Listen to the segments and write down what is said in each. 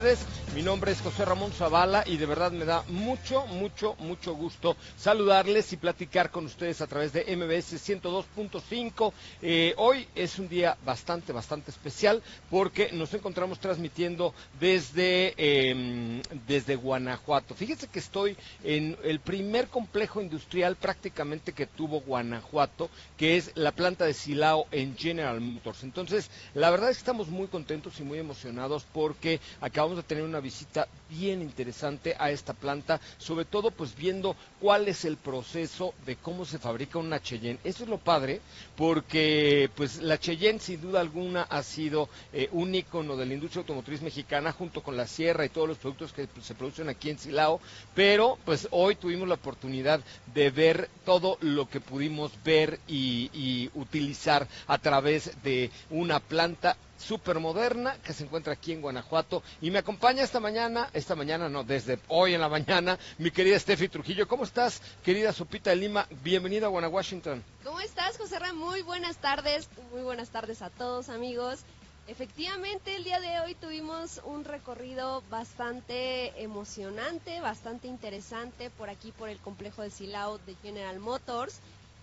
Mi nombre es José Ramón Zavala y de verdad me da mucho gusto saludarles y platicar con ustedes a través de MBS 102.5. Hoy es un día bastante especial porque nos encontramos transmitiendo desde Guanajuato. Fíjense que estoy en el primer complejo industrial prácticamente que tuvo Guanajuato, que es la planta de Silao en General Motors. Entonces, la verdad es que estamos muy contentos y muy emocionados porque acabamos de tener una visita bien interesante a esta planta, sobre todo pues viendo cuál es el proceso de cómo se fabrica una Cheyenne. Eso es lo padre, porque pues la Cheyenne sin duda alguna ha sido un ícono de la industria automotriz mexicana junto con la Sierra y todos los productos que pues, se producen aquí en Silao, pero pues hoy tuvimos la oportunidad de ver todo lo que pudimos ver y utilizar a través de una planta súper moderna que se encuentra aquí en Guanajuato y me acompaña esta mañana no, desde hoy en la mañana, mi querida Steffi Trujillo. ¿Cómo estás, querida Sopita de Lima? Bienvenida a Washington. ¿Cómo estás, José Ramón? Muy buenas tardes a todos, amigos. Efectivamente, el día de hoy tuvimos un recorrido bastante emocionante, bastante interesante por aquí, por el complejo de Silao de General Motors.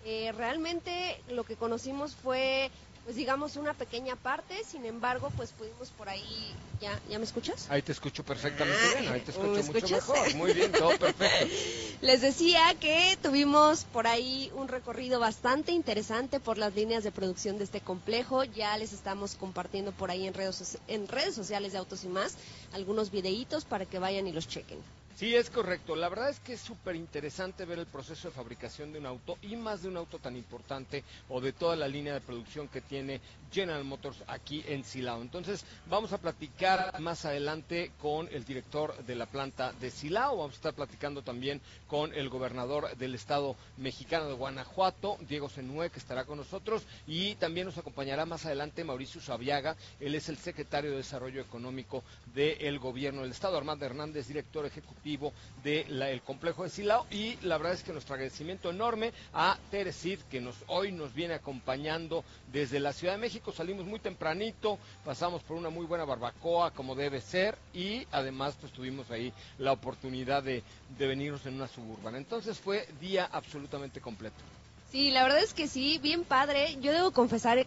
Realmente lo que conocimos fue, pues digamos, una pequeña parte, sin embargo, pues pudimos por ahí, ¿ya me escuchas? Ahí te escucho perfectamente bien, ahí te escucho mucho escuchas? mejor, muy bien, todo perfecto. Les decía que tuvimos por ahí un recorrido bastante interesante por las líneas de producción de este complejo. Ya les estamos compartiendo por ahí en redes sociales de Autos y Más algunos videitos para que vayan y los chequen. Sí, es correcto. La verdad es que es súper interesante ver el proceso de fabricación de un auto y más de un auto tan importante o de toda la línea de producción que tiene General Motors aquí en Silao. Entonces, vamos a platicar más adelante con el director de la planta de Silao. Vamos a estar platicando también con el gobernador del estado mexicano de Guanajuato, Diego Zenue, que estará con nosotros, y también nos acompañará más adelante Mauricio Sabiaga. Él es el secretario de Desarrollo Económico del gobierno del estado, Armando Hernández, director ejecutivo del complejo de Silao, y la verdad es que nuestro agradecimiento enorme a Teresid, que hoy nos viene acompañando desde la Ciudad de México. Salimos muy tempranito, pasamos por una muy buena barbacoa como debe ser, y además pues tuvimos ahí la oportunidad de venirnos en una suburbana. Entonces fue día absolutamente completo. Sí, la verdad es que sí, bien padre. Yo debo confesar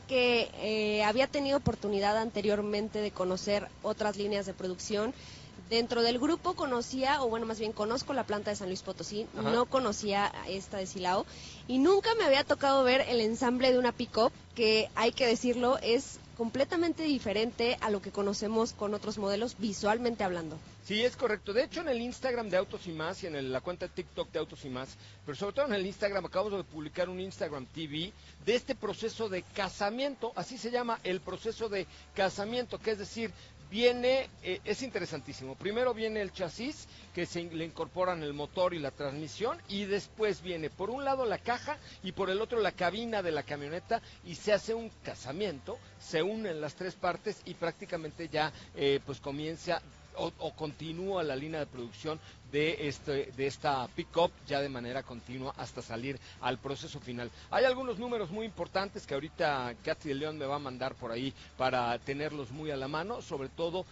que había tenido oportunidad anteriormente de conocer otras líneas de producción. Dentro del grupo conocía, o bueno, más bien conozco la planta de San Luis Potosí, Ajá. No conocía esta de Silao, y nunca me había tocado ver el ensamble de una pick-up, que hay que decirlo, es completamente diferente a lo que conocemos con otros modelos, visualmente hablando. Sí, es correcto. De hecho, en el Instagram de Autos y Más y en la cuenta de TikTok de Autos y Más, pero sobre todo en el Instagram, acabamos de publicar un Instagram TV de este proceso de casamiento, así se llama, el proceso de casamiento, que es decir, es interesantísimo. Primero viene el chasis, que le incorporan el motor y la transmisión, y después viene por un lado la caja y por el otro la cabina de la camioneta, y se hace un casamiento, se unen las tres partes y prácticamente ya pues comienza o continúa la línea de producción de esta pick-up ya de manera continua hasta salir al proceso final. Hay algunos números muy importantes que ahorita Katy de León me va a mandar por ahí para tenerlos muy a la mano, sobre todo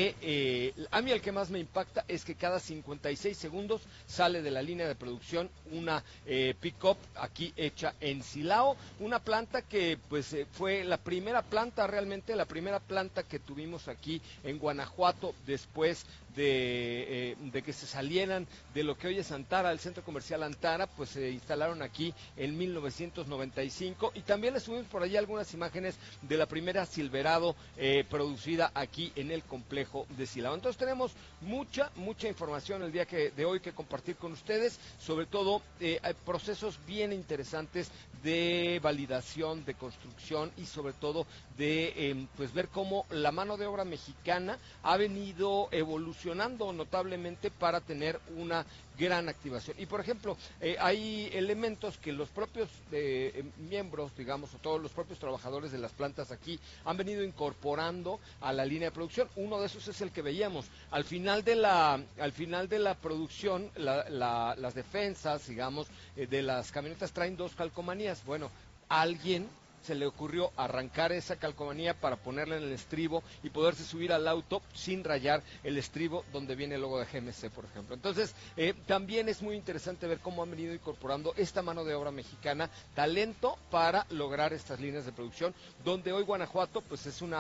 a mí el que más me impacta es que cada 56 segundos sale de la línea de producción una pick-up aquí hecha en Silao, una planta que pues fue la primera planta que tuvimos aquí en Guanajuato después de que se salieran de lo que hoy es Antara, el centro comercial Antara, pues se instalaron aquí en 1995, y también les subimos por allí algunas imágenes de la primera Silverado producida aquí en el complejo de Silao. Entonces tenemos mucha información el día de hoy que compartir con ustedes, sobre todo hay procesos bien interesantes de validación, de construcción y sobre todo de pues ver cómo la mano de obra mexicana ha venido evolucionando notablemente para tener una gran activación. Y por ejemplo, hay elementos que los propios miembros, digamos, o todos los propios trabajadores de las plantas aquí han venido incorporando a la línea de producción. Uno de esos es el que veíamos. Al final de la producción, las defensas, digamos, de las camionetas traen dos calcomanías. Bueno, alguien se le ocurrió arrancar esa calcomanía para ponerla en el estribo y poderse subir al auto sin rayar el estribo donde viene el logo de GMC, por ejemplo. Entonces, también es muy interesante ver cómo han venido incorporando esta mano de obra mexicana, talento para lograr estas líneas de producción, donde hoy Guanajuato pues es un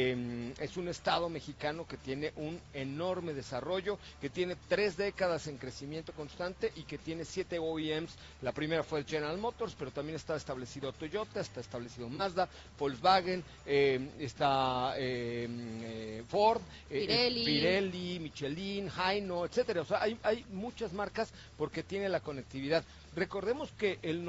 estado mexicano que tiene un enorme desarrollo, que tiene 3 décadas en crecimiento constante y que tiene 7 OEMs. La primera fue el General Motors, pero también está establecido Toyota, está establecido Mazda, Volkswagen, está Ford, Pirelli, Michelin, Hino, etcétera. O sea, hay muchas marcas porque tiene la conectividad. Recordemos que el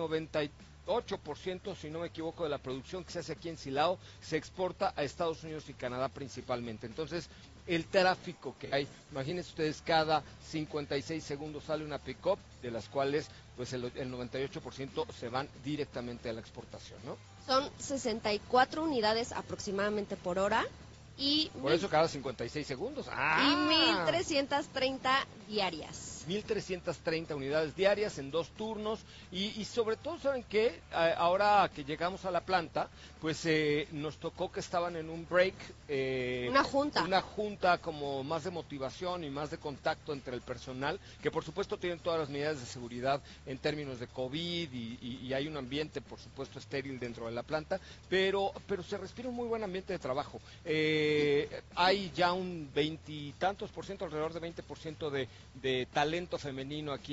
98%, si no me equivoco, de la producción que se hace aquí en Silao se exporta a Estados Unidos y Canadá principalmente. Entonces, el tráfico que hay, imagínense ustedes, cada 56 segundos sale una pick-up, de las cuales pues el 98% se van directamente a la exportación, ¿no? Son 64 unidades aproximadamente por hora. Por eso cada 56 segundos. Y 1,330 diarias. 1,330 unidades diarias en 2 turnos y sobre todo, ¿saben qué? Ahora que llegamos a la planta, pues nos tocó que estaban en un break. Una junta como más de motivación y más de contacto entre el personal, que por supuesto tienen todas las medidas de seguridad en términos de COVID y hay un ambiente, por supuesto, estéril dentro de la planta, pero se respira un muy buen ambiente de trabajo. Hay ya un 20 y tantos por ciento, alrededor de 20% de talento femenino aquí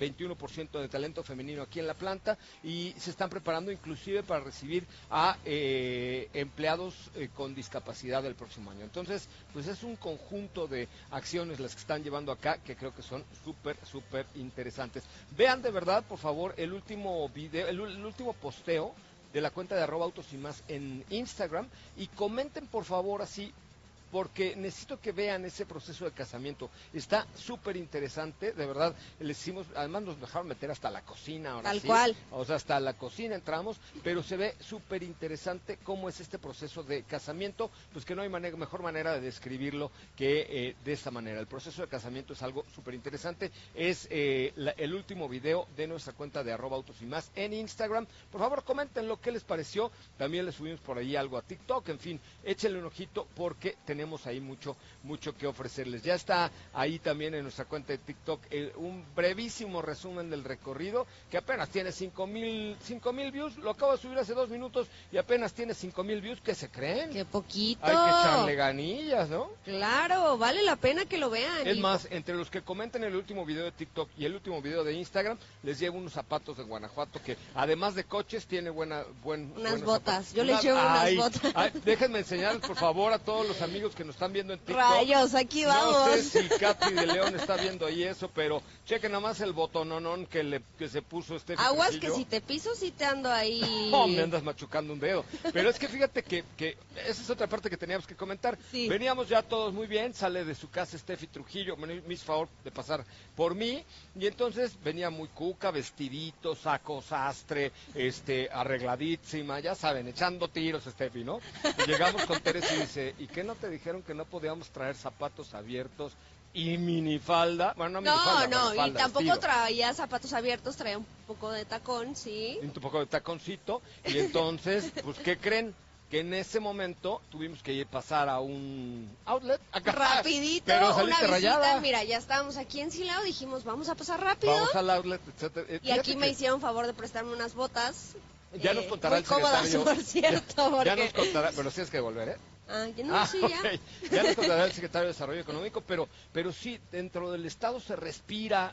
21% de talento femenino aquí en la planta, y se están preparando inclusive para recibir a empleados con discapacidad el próximo año. Entonces, pues es un conjunto de acciones las que están llevando acá que creo que son súper interesantes. Vean de verdad, por favor, el último video, el último posteo de la cuenta de @autosymas en Instagram y comenten por favor así, porque necesito que vean ese proceso de casamiento. Está súper interesante, de verdad. Les hicimos, además nos dejaron meter hasta la cocina ahora. Tal cual. O sea, hasta la cocina entramos, pero se ve súper interesante cómo es este proceso de casamiento, pues que no hay mejor manera de describirlo que de esta manera. El proceso de casamiento es algo súper interesante. Es el último video de nuestra cuenta de @autosymas en Instagram. Por favor, comenten lo que les pareció. También les subimos por ahí algo a TikTok. En fin, échenle un ojito porque tenemos ahí mucho que ofrecerles. Ya está ahí también en nuestra cuenta de TikTok un brevísimo resumen del recorrido que apenas tiene 5,000 views. Lo acabo de subir hace 2 minutos y apenas tiene 5,000 views. ¿Qué se creen? ¡Qué poquito! Hay que echarle ganillas, ¿no? Claro, vale la pena que lo vean. Es más, entre los que comenten el último video de TikTok y el último video de Instagram, les llevo unos zapatos de Guanajuato que además de coches tiene unas botas. Yo les llevo unas botas. Déjenme enseñarles por favor a todos los amigos que nos están viendo en TikTok. Rayos, aquí vamos. No sé si Katy de León está viendo ahí eso, pero chequen nada más el botononón que se puso este. Aguas Trujillo. Que si te piso sí te ando ahí. No, me andas machucando un dedo. Pero es que fíjate que esa es otra parte que teníamos que comentar. Sí. Veníamos ya todos muy bien, sale de su casa Steffi Trujillo, me hizo favor de pasar por mí, y entonces venía muy cuca, vestidito, saco sastre, arregladísima, ya saben, echando tiros Steffi, ¿no? Y llegamos con Teresa y dice, ¿y qué no te dijeron que no podíamos traer zapatos abiertos y minifalda? Bueno, no minifalda, no, falda, y tampoco vestido. Traía zapatos abiertos, traía un poco de tacón, sí. Un poco de taconcito, y entonces, pues, ¿qué creen? Que en ese momento tuvimos que pasar a un outlet acá. Rapidito, pero una visita, rayada. Mira, ya estábamos aquí en Silao, dijimos, vamos a pasar rápido. Vamos al outlet, etcétera. Y aquí me hicieron favor de prestarme unas botas. Ya nos contará muy el secretario. Cómodas, por cierto. Ya nos contará, pero tienes que volver, ¿eh? Sí, ya. Okay. Ya nos contará el secretario de Desarrollo Económico, pero sí, dentro del Estado se respira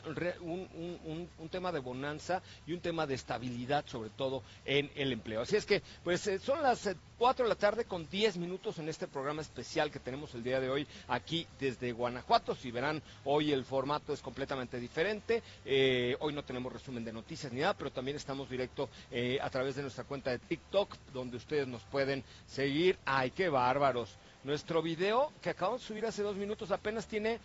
un tema de bonanza y un tema de estabilidad, sobre todo en el empleo. Así es que, pues, son las 4 de la tarde con 10 minutos en este programa especial que tenemos el día de hoy aquí desde Guanajuato. Si verán, hoy el formato es completamente diferente. Hoy no tenemos resumen de noticias ni nada, pero también estamos directo a través de nuestra cuenta de TikTok, donde ustedes nos pueden seguir. ¡Ay, qué bárbaros! Nuestro video que acabamos de subir hace 2 minutos apenas tiene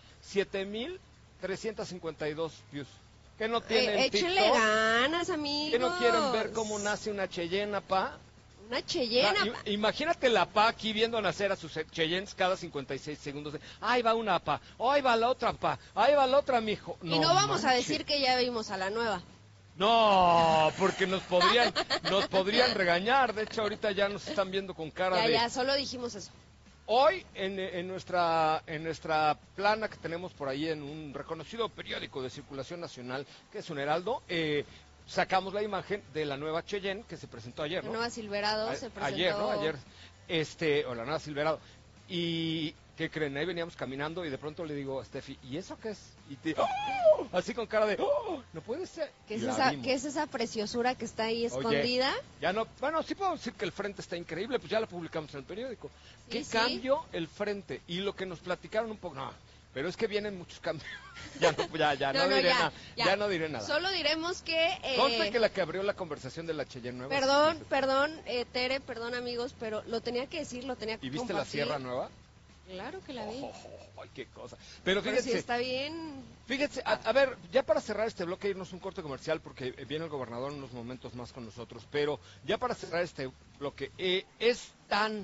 7,352 views. ¿Qué no tienen échenle TikTok? Ganas, amigos. ¿Qué no quieren ver cómo nace una Cheyenne, pa? Una Cheyenne. Imagínate la pa aquí viendo nacer a sus Cheyennes cada 56 segundos. Ahí va una pa, ahí va la otra pa, ahí va la otra, mijo. Y no vamos a decir que ya vimos a la nueva. No, porque nos podrían regañar. De hecho, ahorita ya nos están viendo con cara de... Ya, solo dijimos eso. Hoy, en nuestra plana que tenemos por ahí en un reconocido periódico de circulación nacional, que es un Heraldo, sacamos la imagen de la nueva Cheyenne que se presentó ayer, ¿no? La nueva Silverado se presentó... Ayer, ¿no? Ayer, o la nueva Silverado. Y, ¿qué creen? Ahí veníamos caminando y de pronto le digo a Steffi, ¿y eso qué es? Y ¡oh! Así con cara de, ¡oh! No puede ser. ¿Qué es esa preciosura que está ahí escondida? Oye, ya no, bueno, sí puedo decir que el frente está increíble, pues ya la publicamos en el periódico. Sí, ¿Qué sí. cambio el frente? Y lo que nos platicaron un poco, no, pero es que vienen muchos cambios. Ya no diré nada. Solo diremos que... Conste que la que abrió la conversación de la Cheyenne nueva. Perdón, Tere, perdón amigos, pero lo tenía que decir, lo tenía que ¿Y viste compartir. la Sierra Nueva? Claro que la vi. Ay, qué cosa. Pero fíjense, si está bien. Fíjense, a ver, ya para cerrar este bloque, irnos un corte comercial porque viene el gobernador en unos momentos más con nosotros, pero ya para cerrar este bloque, es tan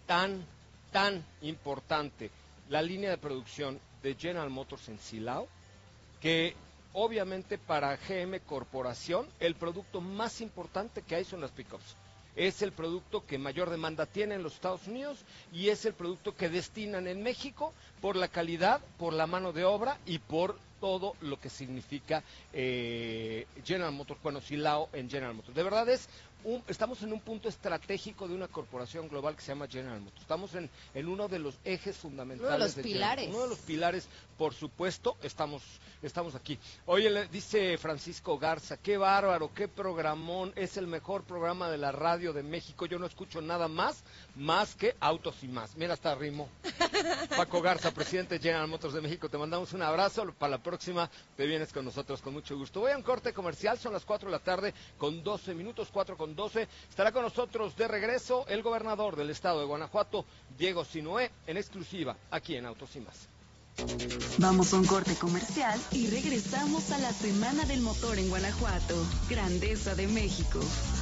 importante la línea de producción de General Motors en Silao, que obviamente para GM Corporación el producto más importante que hay son las pickups. Es el producto que mayor demanda tiene en los Estados Unidos y es el producto que destinan en México por la calidad, por la mano de obra y por todo lo que significa General Motors, bueno, Silao en General Motors. De verdad estamos en un punto estratégico de una corporación global que se llama General Motors. Estamos en uno de los ejes fundamentales. Uno de los pilares. Uno de los pilares, por supuesto, estamos aquí. Oye, le dice Francisco Garza, qué bárbaro, qué programón, es el mejor programa de la radio de México. Yo no escucho nada más que Autos y Más. Mira, hasta rimó. Paco Garza, presidente de General Motors de México, te mandamos un abrazo. Para la próxima te vienes con nosotros con mucho gusto. Voy a un corte comercial, son las 4 de la tarde con 12 minutos, 4:12. Estará con nosotros de regreso el gobernador del estado de Guanajuato, Diego Sinoé, en exclusiva aquí en Autos y Más. Vamos a un corte comercial y regresamos a la Semana del Motor en Guanajuato, Grandeza de México.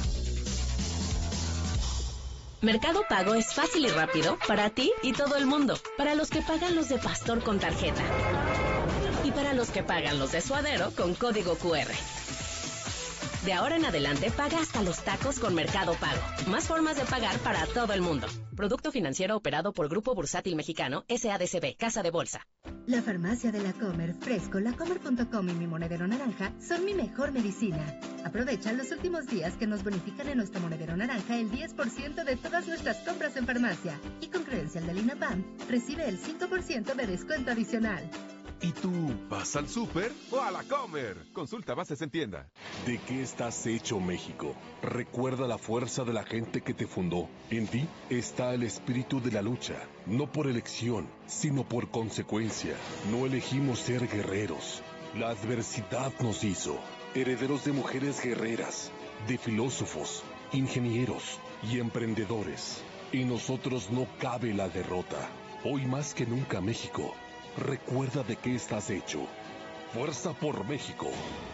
Mercado Pago es fácil y rápido para ti y todo el mundo. Para los que pagan los de Pastor con tarjeta. Y para los que pagan los de Suadero con código QR. De ahora en adelante, paga hasta los tacos con Mercado Pago. Más formas de pagar para todo el mundo. Producto financiero operado por Grupo Bursátil Mexicano, SADCB, Casa de Bolsa. La farmacia de La Comer, Fresco, lacomer.com y Mi Monedero Naranja son mi mejor medicina. Aprovecha los últimos días que nos bonifican en nuestro Monedero Naranja el 10% de todas nuestras compras en farmacia. Y con credencial del INAPAM, recibe el 5% de descuento adicional. ¿Y tú vas al súper o a La Comer? Consulta bases en tienda. ¿De qué estás hecho, México? Recuerda la fuerza de la gente que te fundó. En ti está el espíritu de la lucha, no por elección, sino por consecuencia. No elegimos ser guerreros. La adversidad nos hizo herederos de mujeres guerreras, de filósofos, ingenieros y emprendedores. En nosotros no cabe la derrota. Hoy más que nunca, México, recuerda de qué estás hecho. Fuerza por México.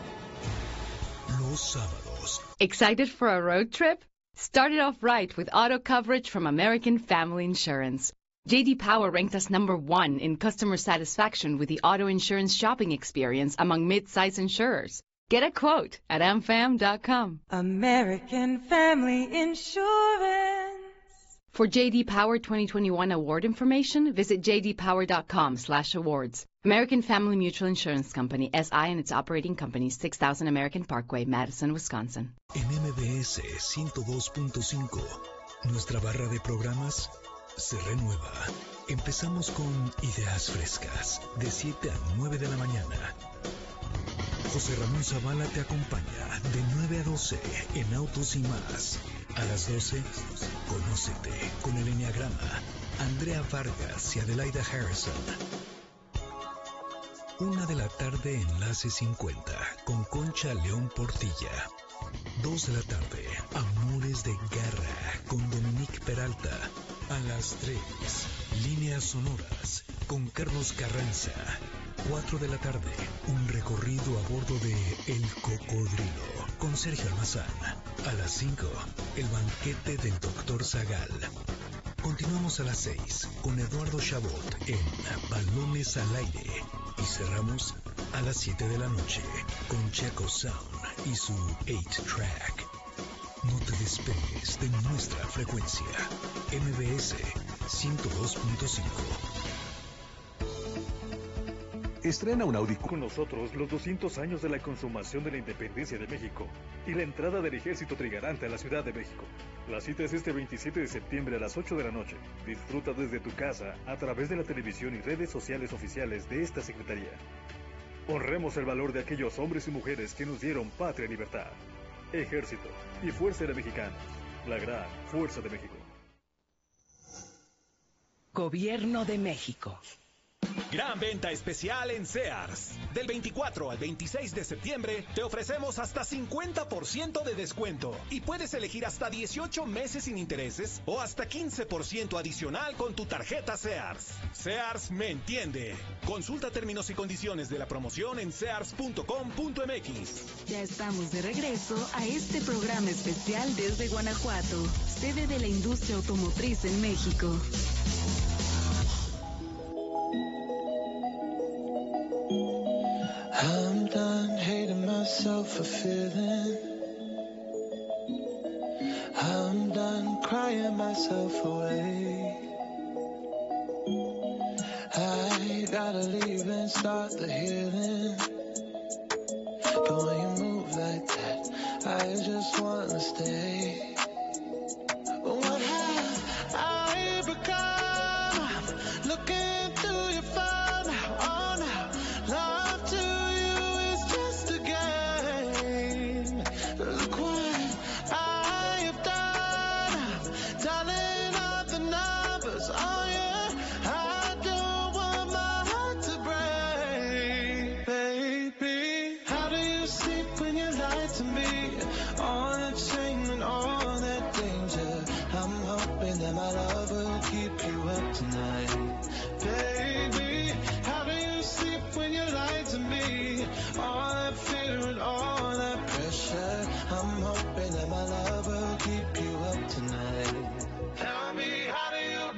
Los sábados. Excited for a road trip? Start it off right with auto coverage from American Family Insurance. J.D. Power ranked us #1 in customer satisfaction with the auto insurance shopping experience among mid-size insurers. Get a quote at amfam.com. American Family Insurance. For J.D. Power 2021 award information, visit jdpower.com/awards. American Family Mutual Insurance Company, SI and its operating companies, 6000 American Parkway, Madison, Wisconsin. En MBS 102.5, nuestra barra de programas se renueva. Empezamos con ideas frescas, de 7 a 9 de la mañana. José Ramón Zavala te acompaña de 9 a 12 en Autos y Más. A las 12, Conócete con el Enneagrama, Andrea Vargas y Adelaida Harrison. 1 de la tarde, Enlace 50 con Concha León Portilla. 2 de la tarde, Amores de Garra con Dominique Peralta. A las 3, Líneas Sonoras con Carlos Carranza. 4 de la tarde, un recorrido a bordo de El Cocodrilo con Sergio Almazán. A las 5, el banquete del Dr. Zagal. Continuamos a las 6 con Eduardo Chabot en Balones al Aire. Y cerramos a las 7 de la noche con Checo Sound y su 8-track. No te despegues de nuestra frecuencia. MBS 102.5. Estrena un Audi con nosotros los 200 años de la consumación de la independencia de México y la entrada del ejército trigarante a la Ciudad de México. La cita es este 27 de septiembre a las 8 de la noche. Disfruta desde tu casa a través de la televisión y redes sociales oficiales de esta Secretaría. Honremos el valor de aquellos hombres y mujeres que nos dieron patria y libertad. Ejército y Fuerza Aérea Mexicana, la gran Fuerza de México. Gobierno de México. Gran venta especial en Sears. Del 24 al 26 de septiembre te ofrecemos hasta 50% de descuento y puedes elegir hasta 18 meses sin intereses o hasta 15% adicional con tu tarjeta Sears. Sears me entiende. Consulta términos y condiciones de la promoción en sears.com.mx. Ya estamos de regreso a este programa especial desde Guanajuato, sede de la industria automotriz en México. I'm done hating myself for feeling. I'm done crying myself away. I gotta leave and start the healing. But when you move like that, I just wanna stay. What have I become? Looking through your phone now, oh now. Love to you is just a game. Look what I have done. Dialing up the numbers, oh yeah. I don't want my heart to break, baby. How do you sleep when you lie to me? All that shame and all that danger. I'm hoping that my love will keep you up tonight, baby. How do you sleep when you lie to me? All that fear and all that pressure. I'm hoping that my love will keep you up tonight. Tell me, how do you?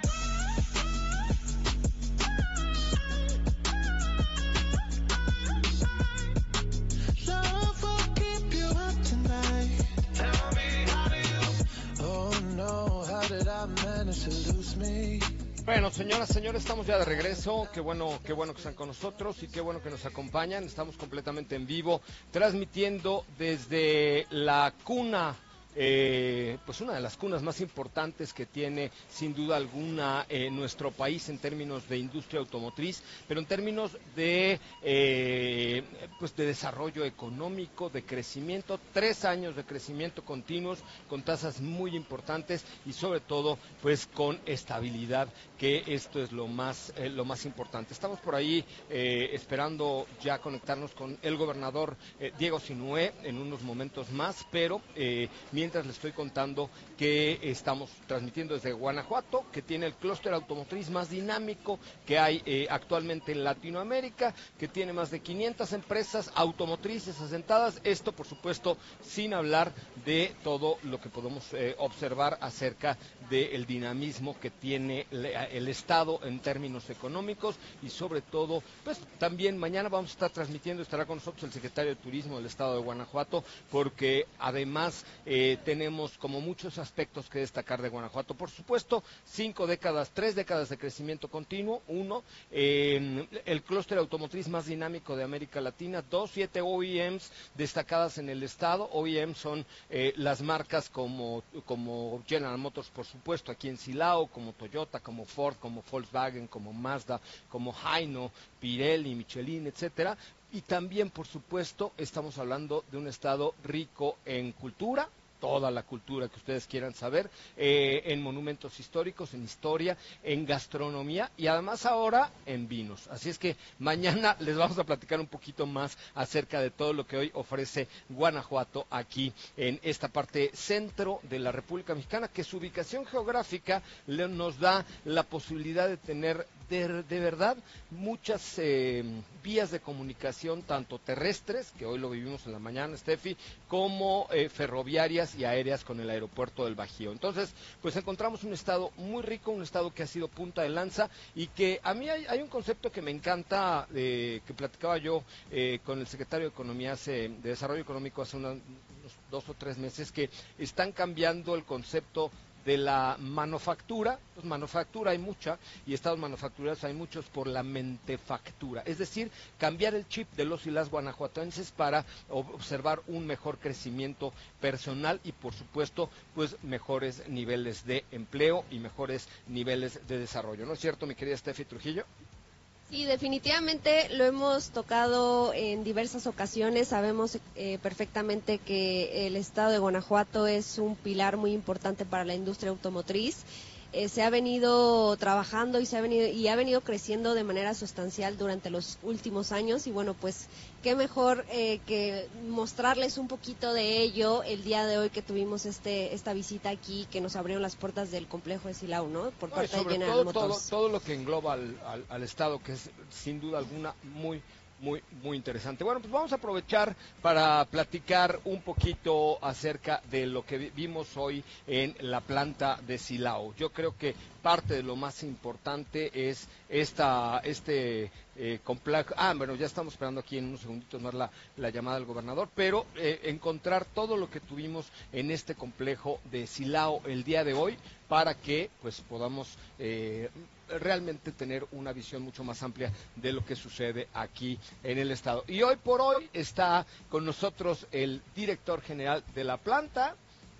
Love will keep you up tonight. Tell me, how do you? Oh no, how did I manage to lose me? Bueno, señoras, señores, estamos ya de regreso. Qué bueno que están con nosotros y qué bueno que nos acompañan. Estamos completamente en vivo, transmitiendo desde la cuna, pues una de las cunas más importantes que tiene sin duda alguna nuestro país en términos de industria automotriz, pero en términos de pues de desarrollo económico, de crecimiento, 3 años de crecimiento continuos con tasas muy importantes y sobre todo pues con estabilidad, que esto es lo más importante. Estamos por ahí esperando ya conectarnos con el gobernador Diego Sinúe en unos momentos más, pero mientras les estoy contando que estamos transmitiendo desde Guanajuato, que tiene el clúster automotriz más dinámico que hay actualmente en Latinoamérica, que tiene más de 500 empresas automotrices asentadas. Esto, por supuesto, sin hablar de todo lo que podemos observar acerca del dinamismo que tiene el Estado en términos económicos y sobre todo, pues también mañana vamos a estar transmitiendo, estará con nosotros el secretario de Turismo del Estado de Guanajuato, porque además tenemos como muchos aspectos que destacar de Guanajuato. Por supuesto, 3 décadas de crecimiento continuo. 1, el clúster automotriz más dinámico de América Latina. 2, 7 OEMs destacadas en el estado. OEMs son las marcas como General Motors, por supuesto, aquí en Silao, como Toyota, como Ford, como Volkswagen, como Mazda, como Hino, Pirelli, Michelin, etcétera. Y también, por supuesto, estamos hablando de un estado rico en cultura, toda la cultura que ustedes quieran saber, en monumentos históricos, en historia, en gastronomía y además ahora en vinos. Así es que mañana les vamos a platicar un poquito más acerca de todo lo que hoy ofrece Guanajuato aquí en esta parte centro de la República Mexicana, que su ubicación geográfica nos da la posibilidad de tener de verdad muchas vías de comunicación, tanto terrestres, que hoy lo vivimos en la mañana, Steffi, como ferroviarias y aéreas con el aeropuerto del Bajío. Entonces, pues encontramos un estado muy rico, un estado que ha sido punta de lanza y que a mí hay un concepto que me encanta, que platicaba yo con el secretario de Economía de Desarrollo Económico hace unos 2 o 3 meses, que están cambiando el concepto de la manufactura. Pues manufactura hay mucha y estados manufactureros hay muchos por la mentefactura, es decir, cambiar el chip de los y las guanajuatenses para observar un mejor crecimiento personal y por supuesto pues mejores niveles de empleo y mejores niveles de desarrollo, ¿no es cierto, mi querida Steffi Trujillo? Sí, definitivamente lo hemos tocado en diversas ocasiones. Sabemos perfectamente que el estado de Guanajuato es un pilar muy importante para la industria automotriz. Se ha venido trabajando y ha venido creciendo de manera sustancial durante los últimos años y bueno, pues qué mejor que mostrarles un poquito de ello el día de hoy que tuvimos esta visita aquí, que nos abrieron las puertas del complejo de Silao, ¿no? Por parte de General Motors. Todo lo que engloba al estado, que es sin duda alguna muy interesante. Bueno, pues vamos a aprovechar para platicar un poquito acerca de lo que vimos hoy en la planta de Silao. Yo creo que parte de lo más importante es este complejo. Bueno, ya estamos esperando aquí en unos segunditos más la llamada del gobernador, pero encontrar todo lo que tuvimos en este complejo de Silao el día de hoy para que pues podamos realmente tener una visión mucho más amplia de lo que sucede aquí en el estado. Y hoy por hoy está con nosotros el director general de la planta,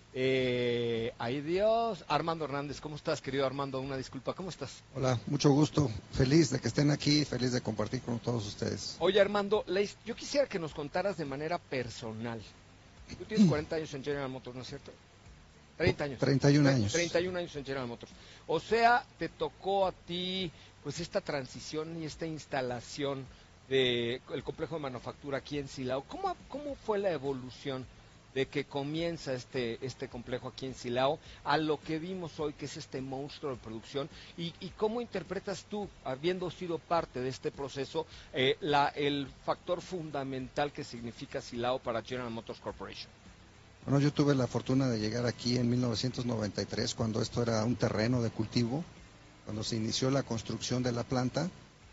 ay Dios, Armando Hernández. ¿Cómo estás, querido Armando? Una disculpa, ¿cómo estás? Hola, mucho gusto, feliz de que estén aquí, feliz de compartir con todos ustedes. Oye, Armando, yo quisiera que nos contaras de manera personal. Tú tienes 40 años en General Motors, ¿no es cierto? 30 años. 31 años. 31 años en General Motors. O sea, te tocó a ti pues esta transición y esta instalación del complejo de manufactura aquí en Silao. ¿Cómo fue la evolución de que comienza este complejo aquí en Silao a lo que vimos hoy, que es este monstruo de producción? ¿Y cómo interpretas tú, habiendo sido parte de este proceso, el factor fundamental que significa Silao para General Motors Corporation? Bueno, yo tuve la fortuna de llegar aquí en 1993, cuando esto era un terreno de cultivo, cuando se inició la construcción de la planta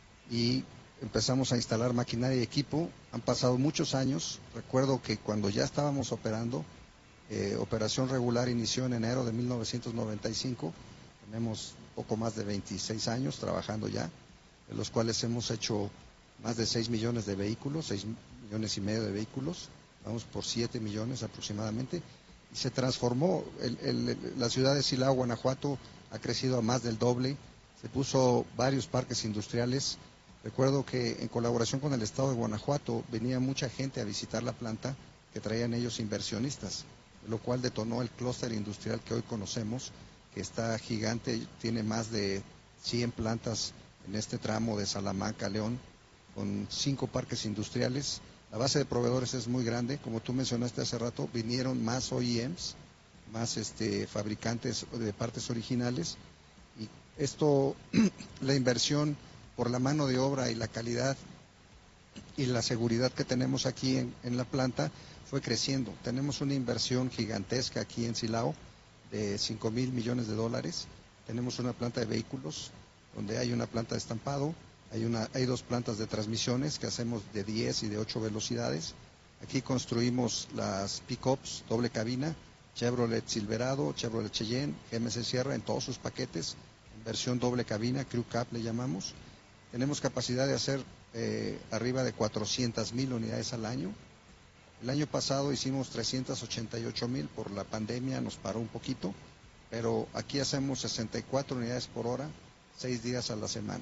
y empezamos a instalar maquinaria y equipo. Han pasado muchos años. Recuerdo que cuando ya estábamos operando, operación regular inició en enero de 1995. Tenemos poco más de 26 años trabajando ya, de los cuales hemos hecho más de 6 millones de vehículos, 6 millones y medio de vehículos. Vamos por 7 millones aproximadamente, y se transformó, la ciudad de Silao, Guanajuato, ha crecido a más del doble, se puso varios parques industriales. Recuerdo que en colaboración con el estado de Guanajuato venía mucha gente a visitar la planta, que traían ellos inversionistas, lo cual detonó el clúster industrial que hoy conocemos, que está gigante, tiene más de 100 plantas en este tramo de Salamanca a León, con 5 parques industriales. La base de proveedores es muy grande, como tú mencionaste hace rato, vinieron más OEMs, más fabricantes de partes originales, y esto, la inversión por la mano de obra y la calidad y la seguridad que tenemos aquí en la planta fue creciendo. Tenemos una inversión gigantesca aquí en Silao de $5,000 millones. Tenemos una planta de vehículos donde hay una planta de estampado. Hay 2 plantas de transmisiones que hacemos de 10 y de 8 velocidades. Aquí construimos las pick-ups doble cabina, Chevrolet Silverado, Chevrolet Cheyenne, GMC Sierra en todos sus paquetes, en versión doble cabina, Crew Cab le llamamos. Tenemos capacidad de hacer arriba de 400,000 unidades al año. El año pasado hicimos 388,000, por la pandemia nos paró un poquito, pero aquí hacemos 64 unidades por hora, 6 días a la semana.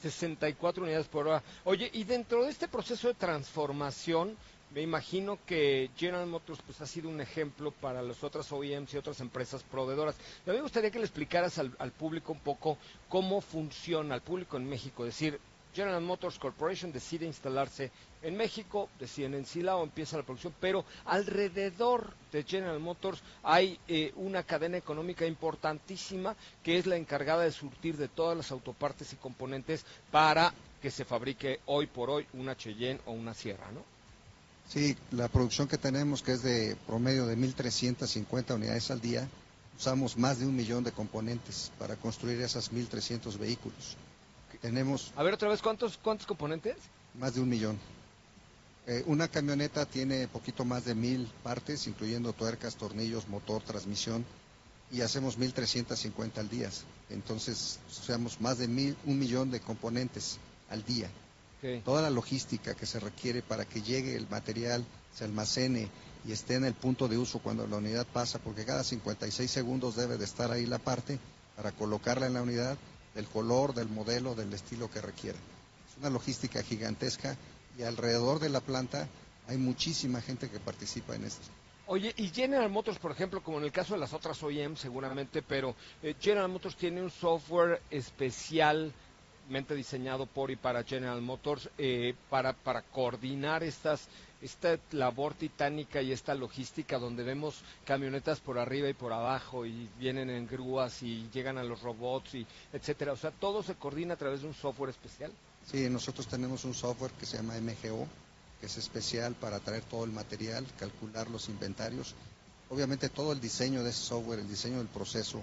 64 unidades por hora. Oye, y dentro de este proceso de transformación, me imagino que General Motors pues ha sido un ejemplo para las otras OEMs y otras empresas proveedoras. A mí me gustaría que le explicaras al público un poco cómo funciona, al público en México, es decir, General Motors Corporation decide instalarse en México, deciden en Silao, empieza la producción, pero alrededor de General Motors hay una cadena económica importantísima que es la encargada de surtir de todas las autopartes y componentes para que se fabrique hoy por hoy una Cheyenne o una Sierra, ¿no? Sí, la producción que tenemos, que es de promedio de 1.350 unidades al día, usamos más de 1 millón de componentes para construir esas 1.300 vehículos. Tenemos... A ver, otra vez, ¿cuántos componentes? Más de 1 millón. Una camioneta tiene poquito más de 1.000 partes, incluyendo tuercas, tornillos, motor, transmisión, y hacemos 1.350 al día. Entonces, usamos más de 1 millón de componentes al día. Okay. Toda la logística que se requiere para que llegue el material, se almacene y esté en el punto de uso cuando la unidad pasa, porque cada 56 segundos debe de estar ahí la parte para colocarla en la unidad, del color, del modelo, del estilo que requiera. Es una logística gigantesca y alrededor de la planta hay muchísima gente que participa en esto. Oye, y General Motors, por ejemplo, como en el caso de las otras OEM seguramente, pero General Motors tiene un software especialmente diseñado por y para General Motors para coordinar esta labor titánica y esta logística donde vemos camionetas por arriba y por abajo y vienen en grúas y llegan a los robots y etcétera. O sea, todo se coordina a través de un software especial. Sí, nosotros tenemos un software que se llama MGO, que es especial para traer todo el material, calcular los inventarios. Obviamente todo el diseño de ese software, el diseño del proceso,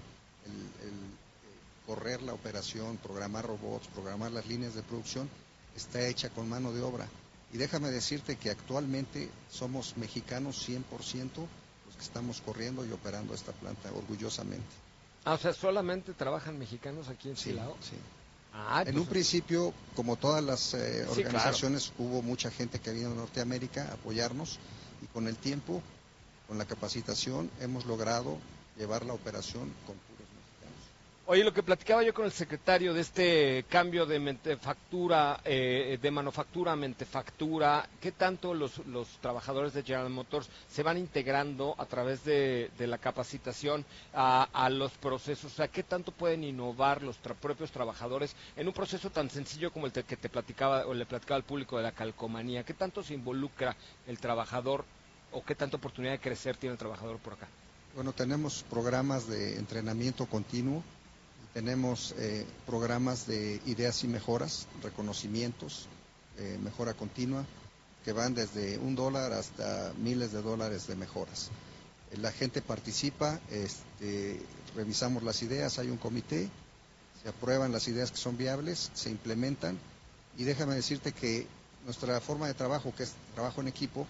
el correr la operación, programar robots, programar las líneas de producción, está hecha con mano de obra. Y déjame decirte que actualmente somos mexicanos 100% los que estamos corriendo y operando esta planta orgullosamente. Ah, o sea, ¿solamente trabajan mexicanos aquí en Silao? Sí. Ah, en un principio, como todas las organizaciones, sí, claro, hubo mucha gente que vino de Norteamérica a apoyarnos y con el tiempo, con la capacitación, hemos logrado llevar la operación con puros mexicanos. Oye, lo que platicaba yo con el secretario de este cambio de manufactura a mentefactura, ¿qué tanto los trabajadores de General Motors se van integrando a través de la capacitación a los procesos? O sea, ¿qué tanto pueden innovar los propios trabajadores en un proceso tan sencillo como el que te platicaba o le platicaba al público de la calcomanía? ¿Qué tanto se involucra el trabajador o qué tanta oportunidad de crecer tiene el trabajador por acá? Bueno, tenemos programas de entrenamiento continuo. Tenemos programas de ideas y mejoras, reconocimientos, mejora continua, que van desde $1 hasta miles de dólares de mejoras. La gente participa, revisamos las ideas, hay un comité, se aprueban las ideas que son viables, se implementan, y déjame decirte que nuestra forma de trabajo, que es trabajo en equipo,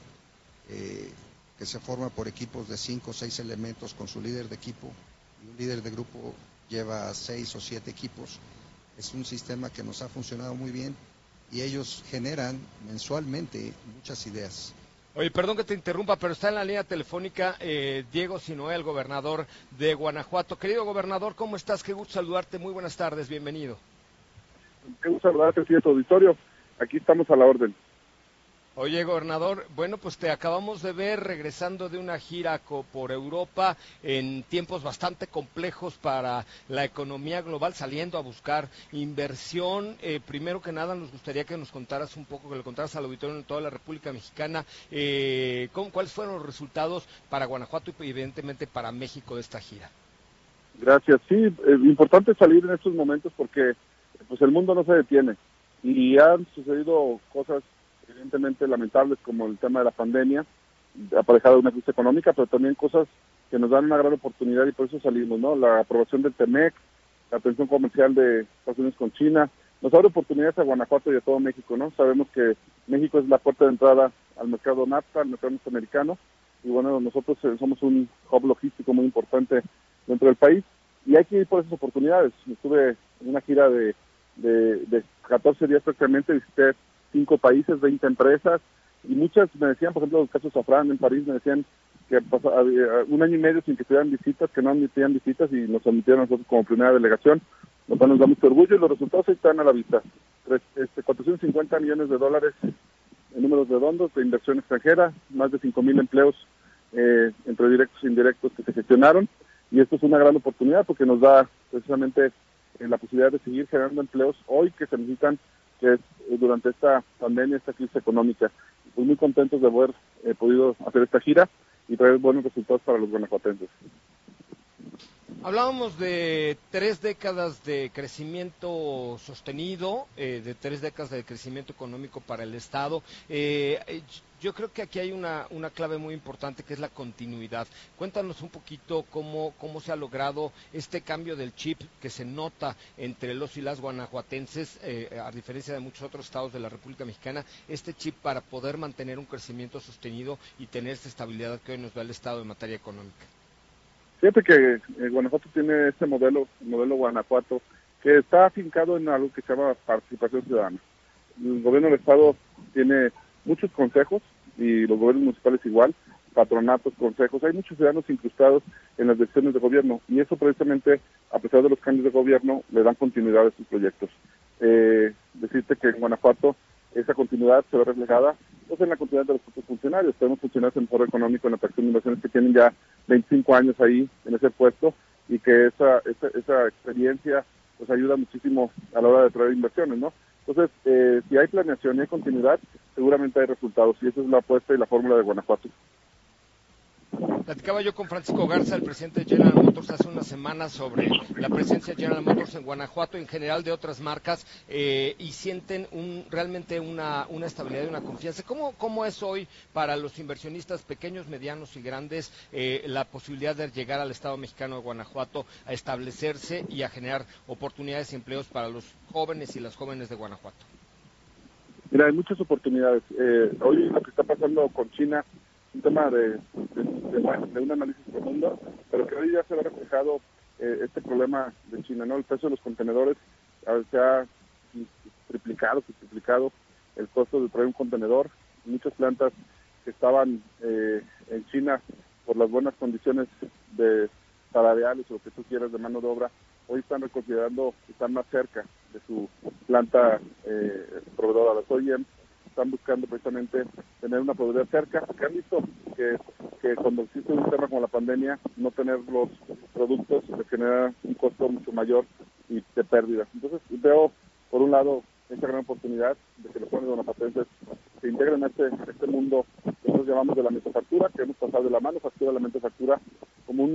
que se forma por equipos de 5 o 6 elementos con su líder de equipo, y un líder de grupo lleva 6 o 7 equipos. Es un sistema que nos ha funcionado muy bien y ellos generan mensualmente muchas ideas. Oye, perdón que te interrumpa, pero está en la línea telefónica Diego Sinoé, el gobernador de Guanajuato. Querido gobernador, ¿cómo estás? Qué gusto saludarte. Muy buenas tardes, bienvenido. Qué gusto saludarte, sí, a tu auditorio. Aquí estamos a la orden. Oye, gobernador, bueno, pues te acabamos de ver regresando de una gira por Europa en tiempos bastante complejos para la economía global, saliendo a buscar inversión. Primero que nada, nos gustaría que nos contaras un poco, que le contaras al auditorio en toda la República Mexicana, cuáles fueron los resultados para Guanajuato y evidentemente para México de esta gira. Gracias. Sí, es importante salir en estos momentos porque pues el mundo no se detiene y han sucedido cosas evidentemente lamentables como el tema de la pandemia, aparejada de una crisis económica, pero también cosas que nos dan una gran oportunidad y por eso salimos, ¿no? La aprobación del TEMEC, la tensión comercial de Estados Unidos con China, nos abre oportunidades a Guanajuato y a todo México, ¿no? Sabemos que México es la puerta de entrada al mercado NAFTA, al mercado norteamericano, y bueno, nosotros somos un hub logístico muy importante dentro del país, y hay que ir por esas oportunidades. Estuve en una gira de 14 días prácticamente, visité 5 países, 20 empresas, y muchas me decían, por ejemplo, el caso de Safran en París, me decían que pasó 1 año y medio sin que tuvieran visitas, que no admitían visitas, y nos admitieron a nosotros como primera delegación, lo cual nos da mucho orgullo, y los resultados están a la vista. 450 millones de dólares en números redondos de inversión extranjera, más de 5,000 empleos entre directos e indirectos que se gestionaron, y esto es una gran oportunidad porque nos da precisamente la posibilidad de seguir generando empleos hoy que se necesitan que es durante esta pandemia, esta crisis económica. Pues muy contentos de haber podido hacer esta gira y traer buenos resultados para los guanajuatenses. Hablábamos de 3 décadas de crecimiento sostenido, de 3 décadas de crecimiento económico para el Estado. Yo creo que aquí hay una clave muy importante, que es la continuidad. Cuéntanos un poquito cómo se ha logrado este cambio del chip que se nota entre los y las guanajuatenses, a diferencia de muchos otros estados de la República Mexicana, este chip para poder mantener un crecimiento sostenido y tener esta estabilidad que hoy nos da el Estado en materia económica. Fíjate que Guanajuato tiene este modelo Guanajuato, que está afincado en algo que se llama participación ciudadana. El gobierno del Estado tiene muchos consejos, y los gobiernos municipales igual, patronatos, consejos. Hay muchos ciudadanos incrustados en las decisiones de gobierno, y eso precisamente, a pesar de los cambios de gobierno, le dan continuidad a sus proyectos. Decirte que en Guanajuato esa continuidad se ve reflejada pues en la continuidad de los propios funcionarios. Tenemos funcionarios en foro económico, en la atracción de inversiones, que tienen ya 25 años ahí en ese puesto, y que esa experiencia pues ayuda muchísimo a la hora de traer inversiones, ¿no? Entonces, si hay planeación y hay continuidad, seguramente hay resultados, y esa es la apuesta y la fórmula de Guanajuato. Platicaba yo con Francisco Garza, el presidente de General Motors, hace unas semanas sobre la presencia de General Motors en Guanajuato, en general de otras marcas, y sienten realmente una estabilidad y una confianza. ¿Cómo es hoy para los inversionistas pequeños, medianos y grandes la posibilidad de llegar al Estado mexicano de Guanajuato, a establecerse y a generar oportunidades y empleos para los jóvenes y las jóvenes de Guanajuato? Mira, hay muchas oportunidades. Hoy lo que está pasando con China, un tema de un análisis profundo, pero que hoy ya se ha reflejado este problema de China, ¿no? El precio de los contenedores se ha triplicado el costo de traer un contenedor. Muchas plantas que estaban en China por las buenas condiciones de salariales o lo que tú quieras de mano de obra, hoy están reconsiderando estar más cerca de su planta proveedora, las OEM. Están buscando precisamente tener una proveedora cerca, porque han visto que cuando existe un tema como la pandemia, no tener los productos les genera un costo mucho mayor y de pérdida. Entonces veo, por un lado, esta gran oportunidad de que los jóvenes guanajuatenses se integren a este mundo que nosotros llamamos de la mesofactura, que hemos pasado de la manufactura a la mesofactura como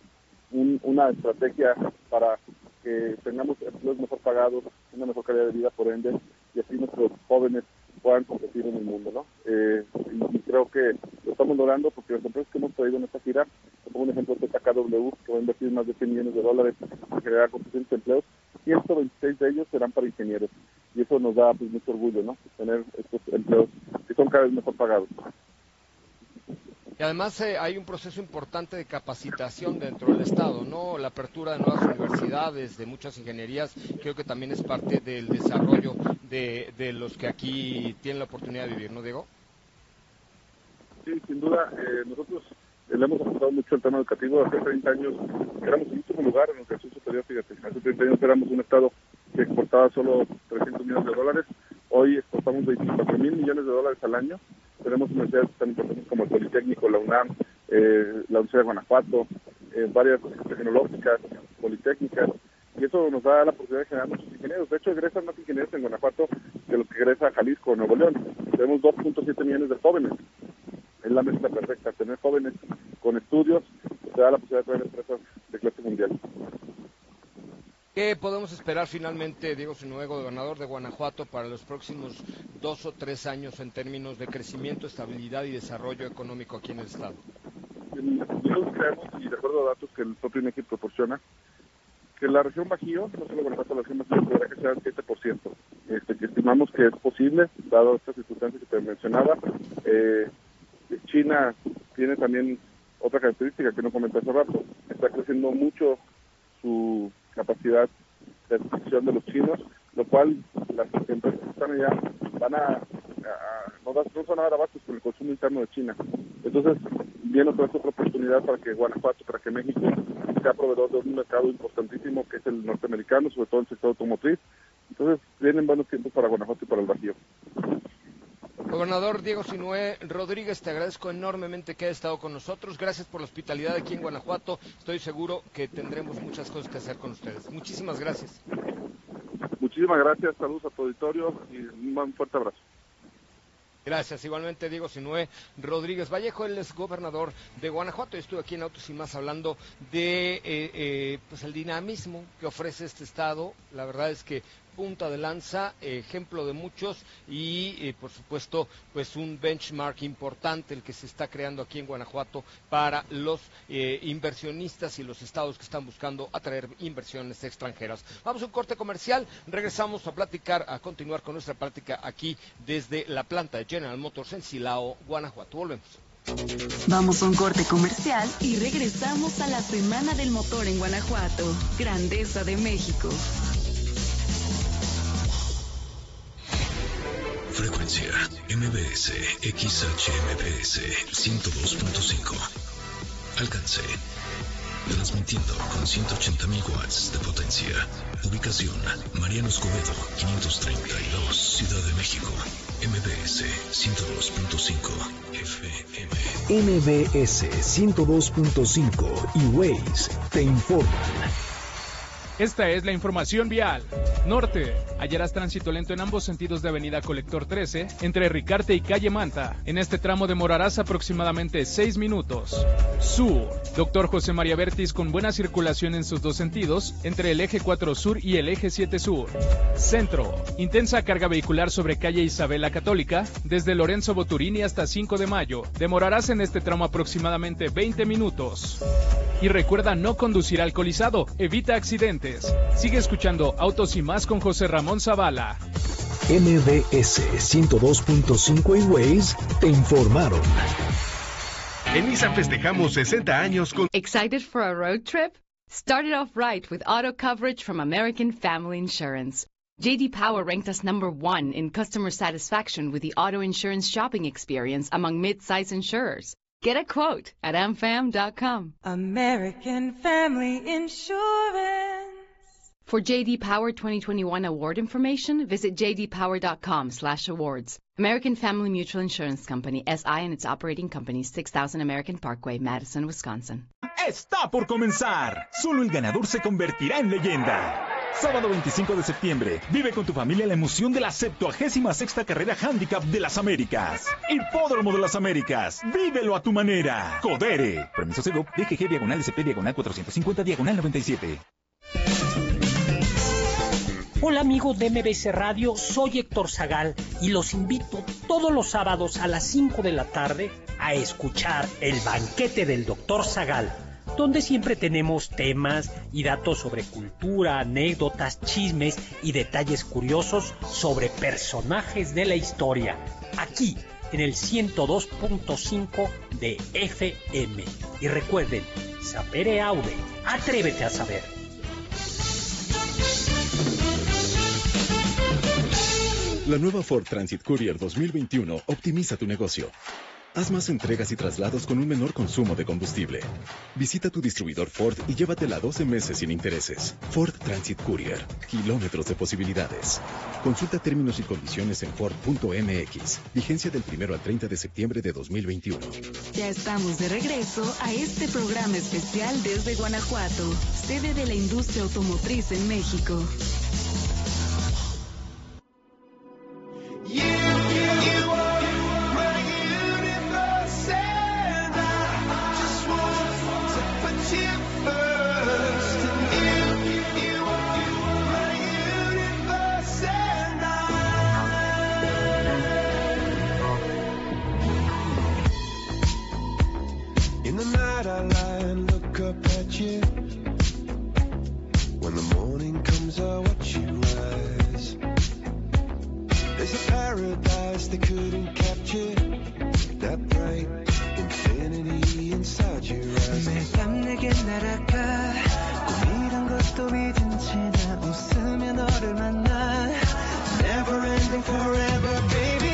una estrategia para que tengamos empleos mejor pagados, una mejor calidad de vida, por ende, y así nuestros jóvenes puedan competir en el mundo, ¿no? Y creo que lo estamos logrando porque las empresas que hemos traído en esta gira, como un ejemplo TKW, que va a invertir más de $100 millones en generar competencia de empleos, 126 de ellos serán para ingenieros, y eso nos da pues mucho orgullo, ¿no? Tener estos empleos que son cada vez mejor pagados. Y además hay un proceso importante de capacitación dentro del Estado, ¿no? La apertura de nuevas universidades, de muchas ingenierías, creo que también es parte del desarrollo de los que aquí tienen la oportunidad de vivir, ¿no, Diego? Sí, sin duda. Nosotros le hemos apuntado mucho el tema educativo. Hace 30 años éramos el último lugar en educación superior, fíjate. Hace 30 años éramos un Estado que exportaba solo $300 millones. Hoy exportamos $24 mil millones al año. Tenemos universidades tan importantes como el Politécnico, la UNAM, la Universidad de Guanajuato, varias tecnológicas, politécnicas, y eso nos da la posibilidad de generar muchos ingenieros. De hecho, egresan más ingenieros en Guanajuato que los que egresa Jalisco o Nuevo León. Tenemos 2.7 millones de jóvenes. Es la mezcla perfecta. Tener jóvenes con estudios te da la posibilidad de traer empresas de clase mundial. ¿Qué podemos esperar finalmente, Diego Sinue, gobernador de Guanajuato, para los próximos 2 o 3 años en términos de crecimiento, estabilidad y desarrollo económico aquí en el Estado? Nosotros creemos, y de acuerdo a datos que el propio INEGI proporciona, que la región Bajío, no solo Guanajuato, la región Bajío podrá crecer al 7%. Que estimamos que es posible, dado estas circunstancias que te mencionaba. China tiene también otra característica que no comenté hace rato. Está creciendo mucho su capacidad de adquisición de los chinos, lo cual las empresas que están allá no se van a dar abastos con el consumo interno de China. Entonces, viene otra oportunidad para que Guanajuato, para que México sea proveedor de un mercado importantísimo que es el norteamericano, sobre todo en el sector automotriz. Entonces, vienen buenos tiempos para Guanajuato y para el Bajío. Gobernador Diego Sinue Rodríguez, te agradezco enormemente que haya estado con nosotros. Gracias por la hospitalidad aquí en Guanajuato. Estoy seguro que tendremos muchas cosas que hacer con ustedes. Muchísimas gracias. Muchísimas Muchísimas gracias, saludos a tu auditorio y un fuerte abrazo. Gracias, igualmente Diego Sinué Rodríguez Vallejo, él es gobernador de Guanajuato. Yo estuve aquí en Autos y Más hablando de pues el dinamismo que ofrece este estado. La verdad es que punta de lanza, ejemplo de muchos y por supuesto pues un benchmark importante el que se está creando aquí en Guanajuato para los inversionistas y los estados que están buscando atraer inversiones extranjeras. Vamos a un corte comercial, regresamos a continuar con nuestra plática aquí desde la planta de General Motors en Silao, Guanajuato. Volvemos. Vamos a un corte comercial y regresamos a la Semana del Motor en Guanajuato, Grandeza de México. Frecuencia MBS XHMBS 102.5. Alcance. Transmitiendo con 180.000 watts de potencia. Ubicación: Mariano Escobedo, 532, Ciudad de México. MBS 102.5 FM. MBS 102.5 y Waze te informan. Esta es la información vial. Norte, hallarás tránsito lento en ambos sentidos de avenida Colector 13, entre Ricarte y Calle Manta. En este tramo demorarás aproximadamente 6 minutos. Sur, Dr. José María Bertis con buena circulación en sus dos sentidos, entre el eje 4 Sur y el eje 7 Sur. Centro, intensa carga vehicular sobre calle Isabel la Católica, desde Lorenzo Boturini hasta 5 de Mayo. Demorarás en este tramo aproximadamente 20 minutos. Y recuerda no conducir alcoholizado, evita accidentes. Sigue escuchando Autos y Más con José Ramón Zavala. MBS 102.5 y Waze te informaron. En Nissan festejamos 60 años con... Excited for a road trip? Start it off right with auto coverage from American Family Insurance. J.D. Power ranked us #1 in customer satisfaction with the auto insurance shopping experience among mid-size insurers. Get a quote at amfam.com. American Family Insurance. For J.D. Power 2021 award information, visit jdpower.com/awards. American Family Mutual Insurance Company, SI and its operating companies, 6000 American Parkway, Madison, Wisconsin. Está por comenzar. Solo el ganador se convertirá en leyenda. Sábado 25 de septiembre, vive con tu familia la emoción de la 76ª carrera Handicap de las Américas. Hipódromo de las Américas, vívelo a tu manera. Codere. Permiso Segov, DGG, /SP, /450, /97. Hola amigos de MBS Radio, soy Héctor Zagal y los invito todos los sábados a las 5 de la tarde a escuchar El Banquete del Dr. Zagal, donde siempre tenemos temas y datos sobre cultura, anécdotas, chismes y detalles curiosos sobre personajes de la historia, aquí en el 102.5 de FM. Y recuerden, sapere aude, atrévete a saber. La nueva Ford Transit Courier 2021 optimiza tu negocio. Haz más entregas y traslados con un menor consumo de combustible. Visita tu distribuidor Ford y llévatela a 12 meses sin intereses. Ford Transit Courier. Kilómetros de posibilidades. Consulta términos y condiciones en Ford.mx. Vigencia del 1 al 30 de septiembre de 2021. Ya estamos de regreso a este programa especial desde Guanajuato, sede de la industria automotriz en México. In the night I lie and look up at you. When the morning comes I watch you rise. There's a paradise they couldn't capture. That bright infinity inside your eyes. 매일 밤 내게 날아가 꿈이란 것도 믿은 채 나 웃으며 너를 만나. Never ending forever baby.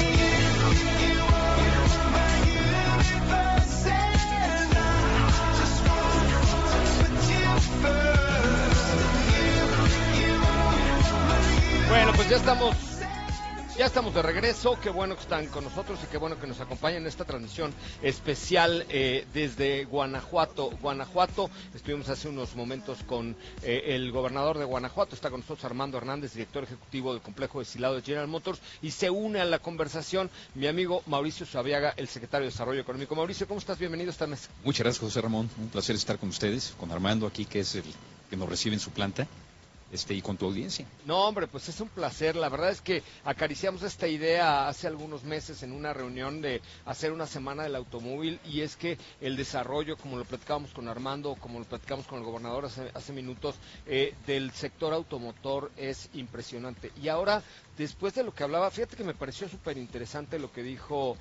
Bueno, pues ya estamos de regreso, qué bueno que están con nosotros y qué bueno que nos acompañan en esta transmisión especial desde Guanajuato. Estuvimos hace unos momentos con el gobernador de Guanajuato, está con nosotros Armando Hernández, director ejecutivo del complejo destilado de General Motors, y se une a la conversación mi amigo Mauricio Suaviaga, el secretario de Desarrollo Económico. Mauricio, ¿cómo estás? Bienvenido a esta mesa. Muchas gracias, José Ramón, un placer estar con ustedes, con Armando aquí, que es el que nos recibe en su planta. Y con tu audiencia. No, hombre, pues es un placer. La verdad es que acariciamos esta idea hace algunos meses en una reunión de hacer una semana del automóvil, y es que el desarrollo, como lo platicábamos con Armando, como lo platicamos con el gobernador hace minutos, del sector automotor es impresionante. Y ahora, después de lo que hablaba, fíjate que me pareció súper interesante lo que dijo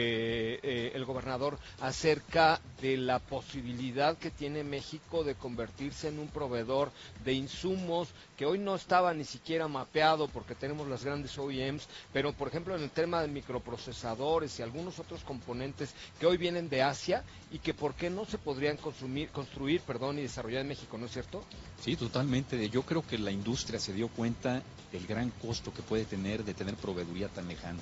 el gobernador acerca de la posibilidad que tiene México de convertirse en un proveedor de insumos que hoy no estaba ni siquiera mapeado porque tenemos las grandes OEMs, pero por ejemplo en el tema de microprocesadores y algunos otros componentes que hoy vienen de Asia y que por qué no se podrían construir y desarrollar en México, ¿no es cierto? Sí, totalmente. Yo creo que la industria se dio cuenta del gran costo que puede tener de tener proveeduría tan lejana.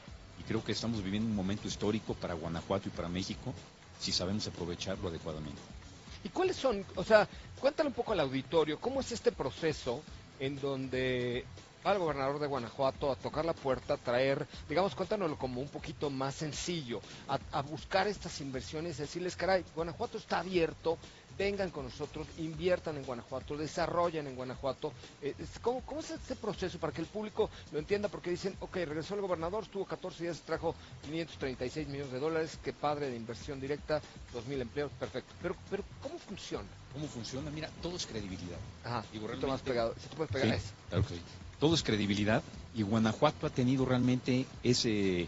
Y creo que estamos viviendo un momento histórico para Guanajuato y para México si sabemos aprovecharlo adecuadamente. ¿Y cuáles son? O sea, cuéntale un poco al auditorio, ¿cómo es este proceso en donde va el gobernador de Guanajuato a tocar la puerta, a traer, digamos, cuéntanoslo como un poquito más sencillo, a buscar estas inversiones, decirles, caray, Guanajuato está abierto, vengan con nosotros, inviertan en Guanajuato, desarrollen en Guanajuato? ¿Cómo es este proceso para que el público lo entienda? Porque dicen, ok, regresó el gobernador, estuvo 14 días, trajo $536 millones, qué padre, de inversión directa, 2,000 empleos, perfecto. Pero ¿cómo funciona? ¿Cómo funciona? Mira, todo es credibilidad. Ajá, digo, realmente, más pegado, si te puedes pegar a eso. Claro que sí. Todo es credibilidad, y Guanajuato ha tenido realmente esa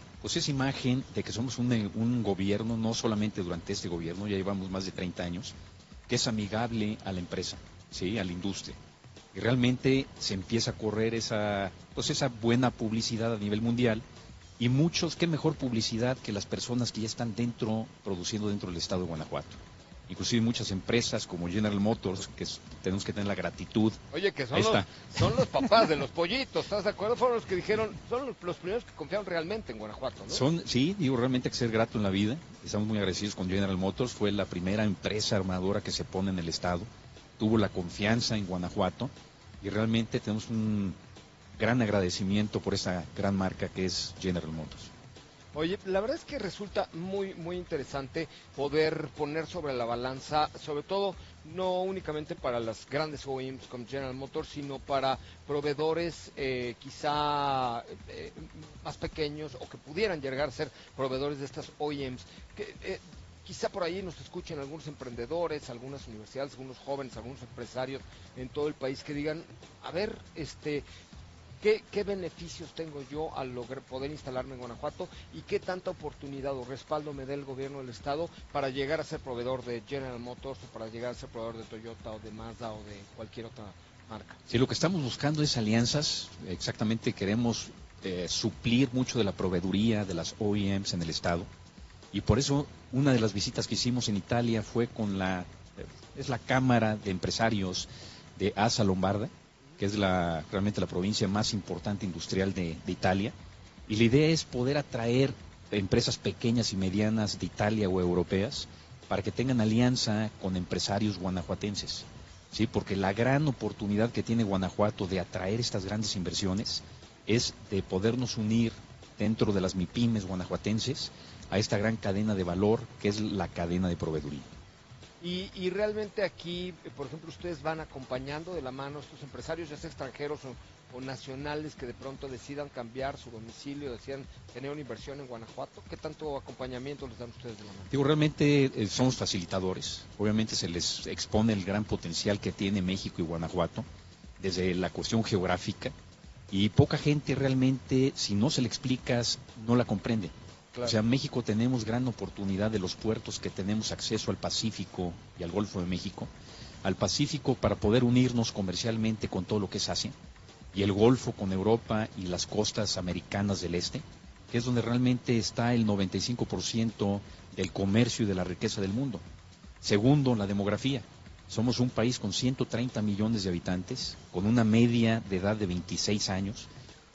imagen de que somos un gobierno, no solamente durante este gobierno, ya llevamos más de 30 años, que es amigable a la empresa, ¿sí?, a la industria. Y realmente se empieza a correr esa buena publicidad a nivel mundial, y qué mejor publicidad que las personas que ya están produciendo dentro del estado de Guanajuato. Inclusive muchas empresas como General Motors, que tenemos que tener la gratitud. Oye, que son los papás de los pollitos, ¿estás de acuerdo? Fueron los que dijeron, son los primeros que confiaron realmente en Guanajuato, ¿no? Realmente hay que ser grato en la vida. Estamos muy agradecidos con General Motors, fue la primera empresa armadora que se pone en el estado, tuvo la confianza en Guanajuato, y realmente tenemos un gran agradecimiento por esa gran marca que es General Motors. Oye, la verdad es que resulta muy, muy interesante poder poner sobre la balanza, sobre todo, no únicamente para las grandes OEMs como General Motors, sino para proveedores quizá más pequeños, o que pudieran llegar a ser proveedores de estas OEMs. Quizá por ahí nos escuchen algunos emprendedores, algunas universidades, algunos jóvenes, algunos empresarios en todo el país que digan, a ver, ¿qué beneficios tengo yo al poder instalarme en Guanajuato, y qué tanta oportunidad o respaldo me da el gobierno del estado para llegar a ser proveedor de General Motors, o para llegar a ser proveedor de Toyota o de Mazda o de cualquier otra marca? Sí, lo que estamos buscando es alianzas. Exactamente, queremos suplir mucho de la proveeduría de las OEMs en el estado, y por eso una de las visitas que hicimos en Italia fue con la Cámara de Empresarios de Assa Lombarda, que es realmente la provincia más importante industrial de Italia, y la idea es poder atraer empresas pequeñas y medianas de Italia o europeas para que tengan alianza con empresarios guanajuatenses, ¿sí? Porque la gran oportunidad que tiene Guanajuato de atraer estas grandes inversiones es de podernos unir dentro de las MIPYMES guanajuatenses a esta gran cadena de valor que es la cadena de proveeduría. Y realmente aquí, por ejemplo, ustedes van acompañando de la mano a estos empresarios, ya sea extranjeros o nacionales, que de pronto decidan cambiar su domicilio, decidan tener una inversión en Guanajuato. ¿Qué tanto acompañamiento les dan ustedes de la mano? Realmente somos facilitadores. Obviamente se les expone el gran potencial que tiene México y Guanajuato desde la cuestión geográfica, y poca gente realmente, si no se le explicas, no la comprende. Claro. O sea, en México tenemos gran oportunidad de los puertos que tenemos acceso al Pacífico y al Golfo de México. Al Pacífico para poder unirnos comercialmente con todo lo que es Asia, y el Golfo con Europa y las costas americanas del este, que es donde realmente está el 95% del comercio y de la riqueza del mundo. Segundo, la demografía. Somos un país con 130 millones de habitantes, con una media de edad de 26 años,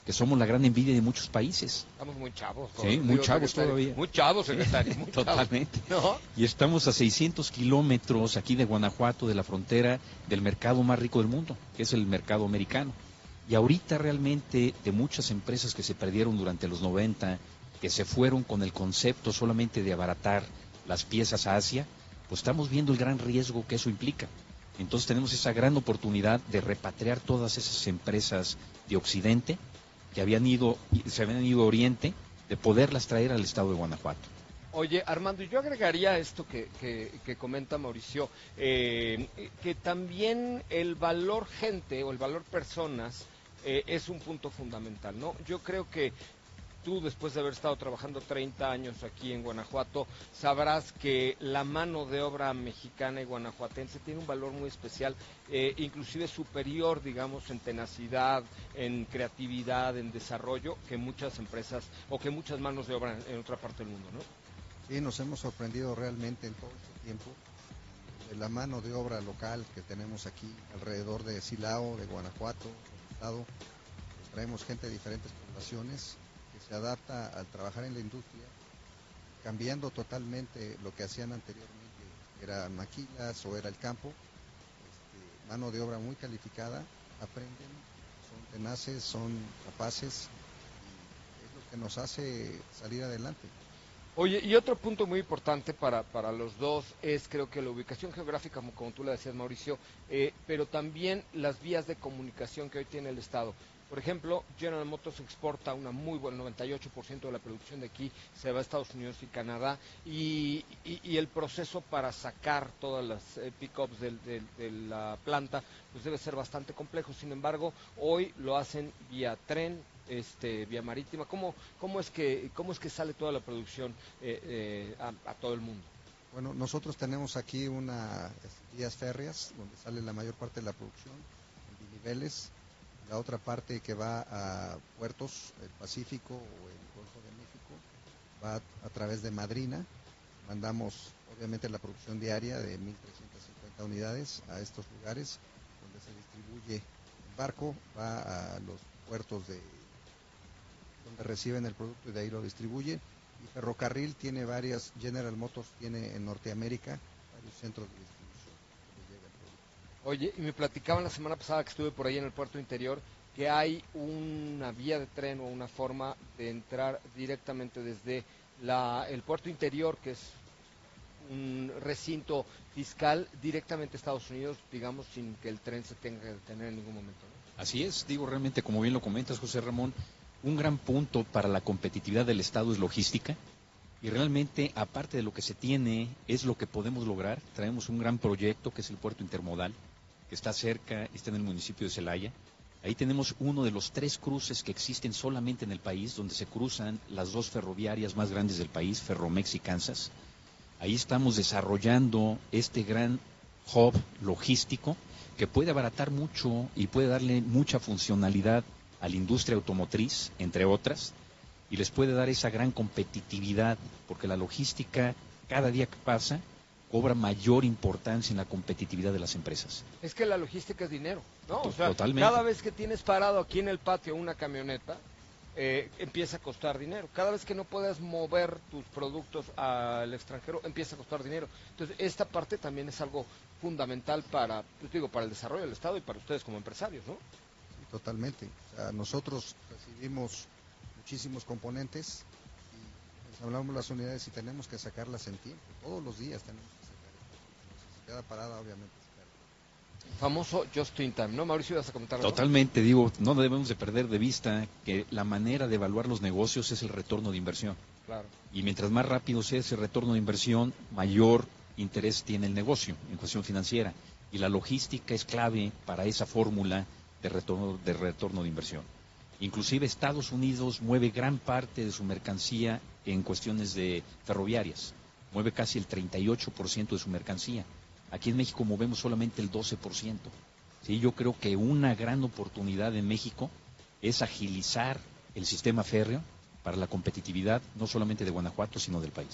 que somos la gran envidia de muchos países. Estamos muy chavos. Sí, muy chavos todavía. Muy chavos, secretario. Muy Totalmente. Chavos, ¿no? Y estamos a 600 kilómetros aquí de Guanajuato, de la frontera del mercado más rico del mundo, que es el mercado americano. Y ahorita realmente de muchas empresas que se perdieron durante los 90, que se fueron con el concepto solamente de abaratar las piezas a Asia, pues estamos viendo el gran riesgo que eso implica. Entonces tenemos esa gran oportunidad de repatriar todas esas empresas de Occidente que se habían ido a Oriente, de poderlas traer al estado de Guanajuato. Oye, Armando, yo agregaría esto que comenta Mauricio, que también el valor gente o el valor personas es un punto fundamental, ¿no? Yo creo que tú, después de haber estado trabajando 30 años aquí en Guanajuato, sabrás que la mano de obra mexicana y guanajuatense tiene un valor muy especial, inclusive superior, digamos, en tenacidad, en creatividad, en desarrollo, que muchas empresas o que muchas manos de obra en otra parte del mundo, ¿no? Sí, nos hemos sorprendido realmente en todo este tiempo de la mano de obra local que tenemos aquí alrededor de Silao, de Guanajuato, del estado. Traemos gente de diferentes poblaciones que se adapta al trabajar en la industria, cambiando totalmente lo que hacían anteriormente, eran maquilas o era el campo. Mano de obra muy calificada, aprenden, son tenaces, son capaces, y es lo que nos hace salir adelante. Oye, y otro punto muy importante para los dos es, creo que la ubicación geográfica, como tú le decías, Mauricio, pero también las vías de comunicación que hoy tiene el Estado. Por ejemplo, General Motors exporta una muy buena, 98% de la producción de aquí se va a Estados Unidos y Canadá, y el proceso para sacar todas las pick-ups de la planta pues debe ser bastante complejo. Sin embargo, hoy lo hacen vía tren, vía marítima. ¿Cómo es que sale toda la producción a todo el mundo? Bueno, nosotros tenemos aquí unas vías férreas donde sale la mayor parte de la producción, en biniveles. La otra parte que va a puertos, el Pacífico o el Golfo de México, va a través de Madrina. Mandamos obviamente la producción diaria de 1.350 unidades a estos lugares donde se distribuye el barco, va a los puertos donde reciben el producto y de ahí lo distribuye. Y ferrocarril tiene varias, General Motors tiene en Norteamérica varios centros de distribución donde llega el producto. Oye, y me platicaban la semana pasada que estuve por ahí en el puerto interior que hay una vía de tren o una forma de entrar directamente desde el puerto interior, que es un recinto fiscal, directamente a Estados Unidos, digamos, sin que el tren se tenga que detener en ningún momento, ¿no? Así es, digo, realmente, como bien lo comentas, José Ramón, un gran punto para la competitividad del Estado es logística, y realmente, aparte de lo que se tiene, es lo que podemos lograr. Traemos un gran proyecto que es el puerto intermodal, que está cerca, está en el municipio de Celaya. Ahí tenemos uno de los 3 cruces que existen solamente en el país, donde se cruzan las 2 ferroviarias más grandes del país, Ferromex y Kansas. Ahí estamos desarrollando este gran hub logístico que puede abaratar mucho y puede darle mucha funcionalidad a la industria automotriz, entre otras, y les puede dar esa gran competitividad, porque la logística, cada día que pasa, cobra mayor importancia en la competitividad de las empresas. Es que la logística es dinero, ¿no? O sea, totalmente. Cada vez que tienes parado aquí en el patio una camioneta, empieza a costar dinero. Cada vez que no puedas mover tus productos al extranjero, empieza a costar dinero. Entonces, esta parte también es algo fundamental para el desarrollo del Estado y para ustedes como empresarios, ¿no? Sí, totalmente. O sea, nosotros recibimos muchísimos componentes y ensamblamos las unidades y tenemos que sacarlas en tiempo. Todos los días tenemos que sacar. Si queda parada, obviamente se pierde. Famoso just in time, ¿no? Mauricio, ¿vas a comentar algo? Totalmente, digo, no debemos de perder de vista que la manera de evaluar los negocios es el retorno de inversión. Claro. Y mientras más rápido sea ese retorno de inversión, mayor interés tiene el negocio en cuestión financiera. Y la logística es clave para esa fórmula de retorno de inversión. Inclusive Estados Unidos mueve gran parte de su mercancía en cuestiones de ferroviarias. Mueve casi el 38% de su mercancía. Aquí en México movemos solamente el 12%. ¿Sí? Yo creo que una gran oportunidad en México es agilizar el sistema férreo para la competitividad, no solamente de Guanajuato, sino del país.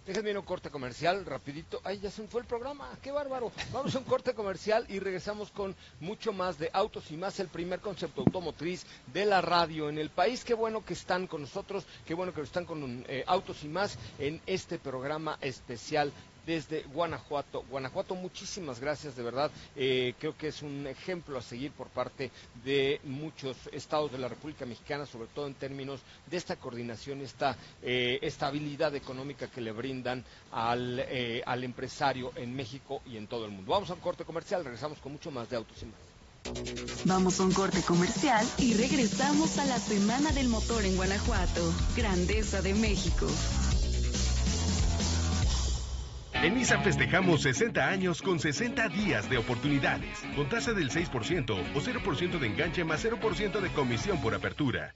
Déjenme ir a un corte comercial, rapidito. Ay, ya se me fue el programa, qué bárbaro. Vamos a un corte comercial y regresamos con mucho más de Autos y Más, el primer concepto automotriz de la radio en el país. Qué bueno que están con nosotros, qué bueno que están con Autos y Más en este programa especial desde Guanajuato. Guanajuato, muchísimas gracias, de verdad. Creo que es un ejemplo a seguir por parte de muchos estados de la República Mexicana, sobre todo en términos de esta coordinación, esta estabilidad económica que le brindan al empresario en México y en todo el mundo. Vamos a un corte comercial, regresamos con mucho más de Autos y Más. Vamos a un corte comercial y regresamos a la Semana del Motor en Guanajuato. Grandeza de México. En Nissan festejamos 60 años con 60 días de oportunidades, con tasa del 6% o 0% de enganche más 0% de comisión por apertura.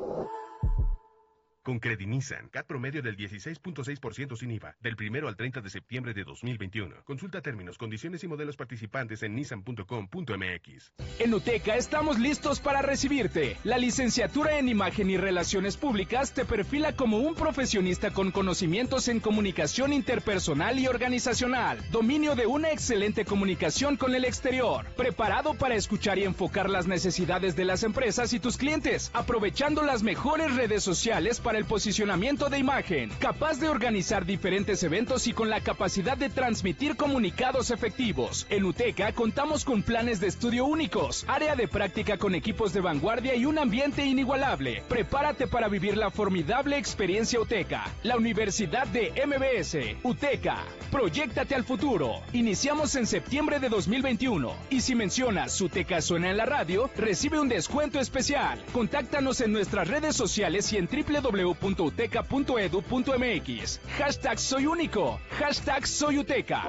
Con Credinissan, CAT promedio del 16.6% sin IVA, del 1 al 30 de septiembre de 2021. Consulta términos, condiciones y modelos participantes en nissan.com.mx. En UTECA estamos listos para recibirte. La licenciatura en Imagen y Relaciones Públicas te perfila como un profesionista con conocimientos en comunicación interpersonal y organizacional, dominio de una excelente comunicación con el exterior, preparado para escuchar y enfocar las necesidades de las empresas y tus clientes, aprovechando las mejores redes sociales para el posicionamiento de imagen, capaz de organizar diferentes eventos y con la capacidad de transmitir comunicados efectivos. En UTECA contamos con planes de estudio únicos, área de práctica con equipos de vanguardia y un ambiente inigualable. Prepárate para vivir la formidable experiencia UTECA, la Universidad de MBS. UTECA, proyéctate al futuro. Iniciamos en septiembre de 2021 y si mencionas UTECA suena en la radio, recibe un descuento especial. Contáctanos en nuestras redes sociales y en www.uteca.edu.mx. Hashtag soy único. Hashtag soy UTECA.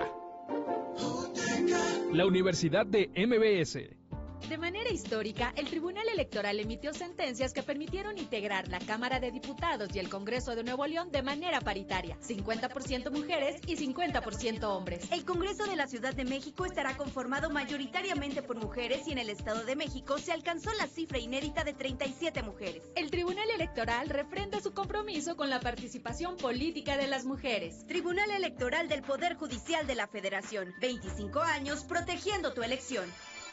La Universidad de MBS. De manera histórica, el Tribunal Electoral emitió sentencias que permitieron integrar la Cámara de Diputados y el Congreso de Nuevo León de manera paritaria, 50% mujeres y 50% hombres. El Congreso de la Ciudad de México estará conformado mayoritariamente por mujeres y en el Estado de México se alcanzó la cifra inédita de 37 mujeres. El Tribunal Electoral refrenda su compromiso con la participación política de las mujeres. Tribunal Electoral del Poder Judicial de la Federación, 25 años protegiendo tu elección.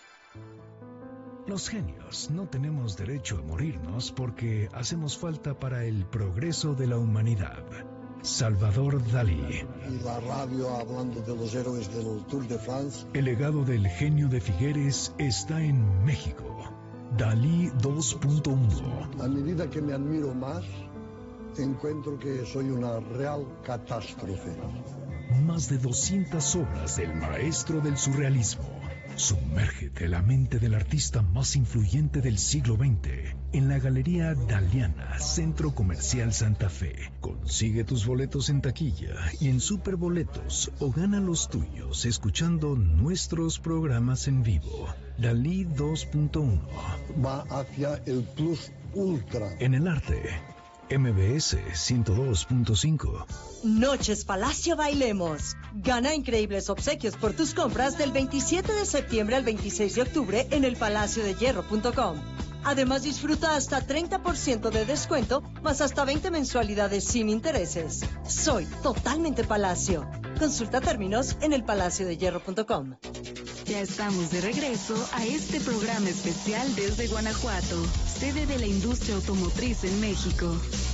Los genios no tenemos derecho a morirnos porque hacemos falta para el progreso de la humanidad. Salvador Dalí. Y la radio hablando de los héroes del Tour de France. El legado del genio de Figueres está en México. Dalí 2.1. A medida que me admiro más, encuentro que soy una real catástrofe. Más de 200 obras del maestro del surrealismo. Sumérgete la mente del artista más influyente del siglo XX en la Galería Daliana, Centro Comercial Santa Fe. Consigue tus boletos en taquilla y en Superboletos o gana los tuyos escuchando nuestros programas en vivo. Dalí 2.1 va hacia el Plus Ultra. En el arte, MBS 102.5. Noches Palacio Bailemos. Gana increíbles obsequios por tus compras del 27 de septiembre al 26 de octubre en elpalaciodehierro.com. Además disfruta hasta 30% de descuento, más hasta 20 mensualidades sin intereses. Soy totalmente Palacio. Consulta términos en elpalaciodehierro.com. Ya estamos de regreso a este programa especial desde Guanajuato, sede de la industria automotriz en México.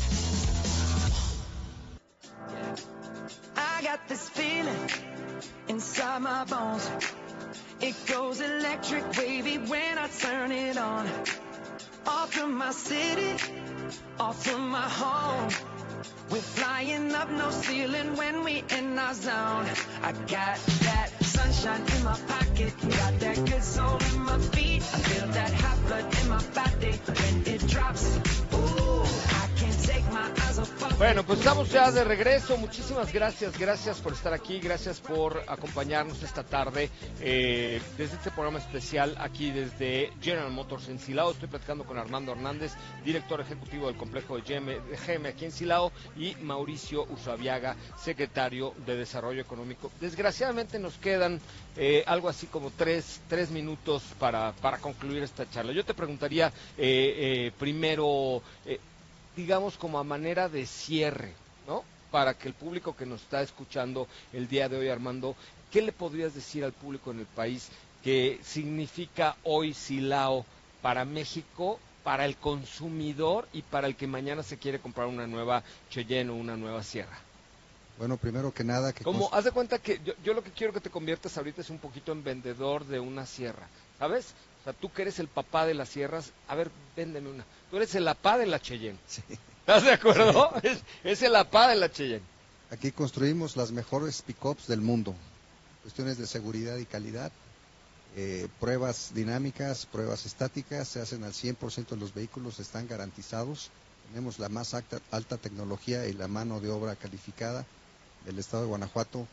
I got this feeling inside my bones. It goes electric wavy when I turn it on. Off from my city, off from my home. We're flying up no ceiling when we in our zone. I got that sunshine in my pocket, got that good soul in my feet. I feel that hot blood in my body when it drops. Ooh, I can't take my eyes off of it. Bueno, pues estamos ya de regreso. Muchísimas gracias por estar aquí, gracias por acompañarnos esta tarde desde este programa especial aquí desde General Motors en Silao. Estoy platicando con Armando Hernández, director ejecutivo del complejo de GM aquí en Silao, y Mauricio Usabiaga, secretario de Desarrollo Económico. Desgraciadamente nos quedan algo así como tres minutos para concluir esta charla. Yo te preguntaría primero, digamos como a manera de cierre, ¿no? para que el público que nos está escuchando el día de hoy, Armando, ¿qué le podrías decir al público en el país que significa hoy Silao para México, para el consumidor y para el que mañana se quiere comprar una nueva Cheyenne o una nueva Sierra? Bueno, primero que nada... Haz de cuenta que yo lo que quiero que te conviertas ahorita es un poquito en vendedor de una sierra, ¿sabes? O sea, tú que eres el papá de las sierras, a ver, véndeme una. Tú eres el apá de la Cheyenne. Sí. ¿Estás de acuerdo? Sí. Es el apá de la Cheyenne. Aquí construimos las mejores pick-ups del mundo. Cuestiones de seguridad y calidad. Pruebas dinámicas, pruebas estáticas, se hacen al 100% de los vehículos, están garantizados. Tenemos la más alta tecnología y la mano de obra calificada del estado de Guanajuato.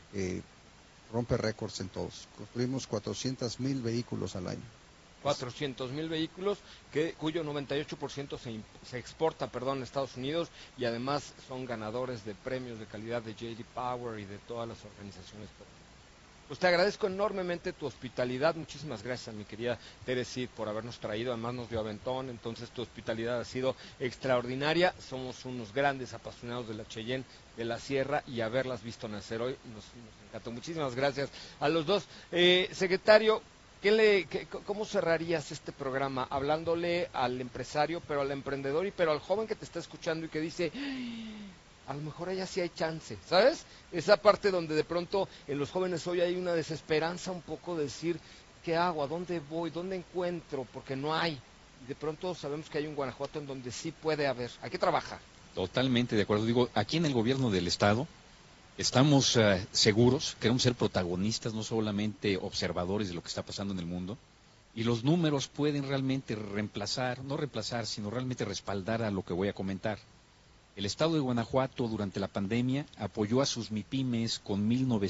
Rompe récords en todos. Construimos 400,000 vehículos al año. 400,000 vehículos, cuyo 98% se exporta, a Estados Unidos, y además son ganadores de premios de calidad de J.D. Power y de todas las organizaciones. Pues te agradezco enormemente tu hospitalidad. Muchísimas gracias, mi querida Teresita, por habernos traído. Además nos dio aventón, entonces tu hospitalidad ha sido extraordinaria. Somos unos grandes apasionados de la Cheyenne, de la Sierra, y haberlas visto nacer hoy nos encantó. Muchísimas gracias a los dos. Secretario, ¿cómo cerrarías este programa? Hablándole al empresario, pero al emprendedor, pero al joven que te está escuchando y que dice... a lo mejor allá sí hay chance, ¿sabes? Esa parte donde de pronto en los jóvenes hoy hay una desesperanza un poco de decir, ¿qué hago? ¿A dónde voy? ¿Dónde encuentro? Porque no hay. Y de pronto sabemos que hay un Guanajuato en donde sí puede haber. ¿A qué trabaja? Totalmente de acuerdo. Digo, aquí en el gobierno del Estado estamos seguros, queremos ser protagonistas, no solamente observadores de lo que está pasando en el mundo. Y los números pueden realmente no reemplazar, sino realmente respaldar a lo que voy a comentar. El Estado de Guanajuato durante la pandemia apoyó a sus MIPYMES con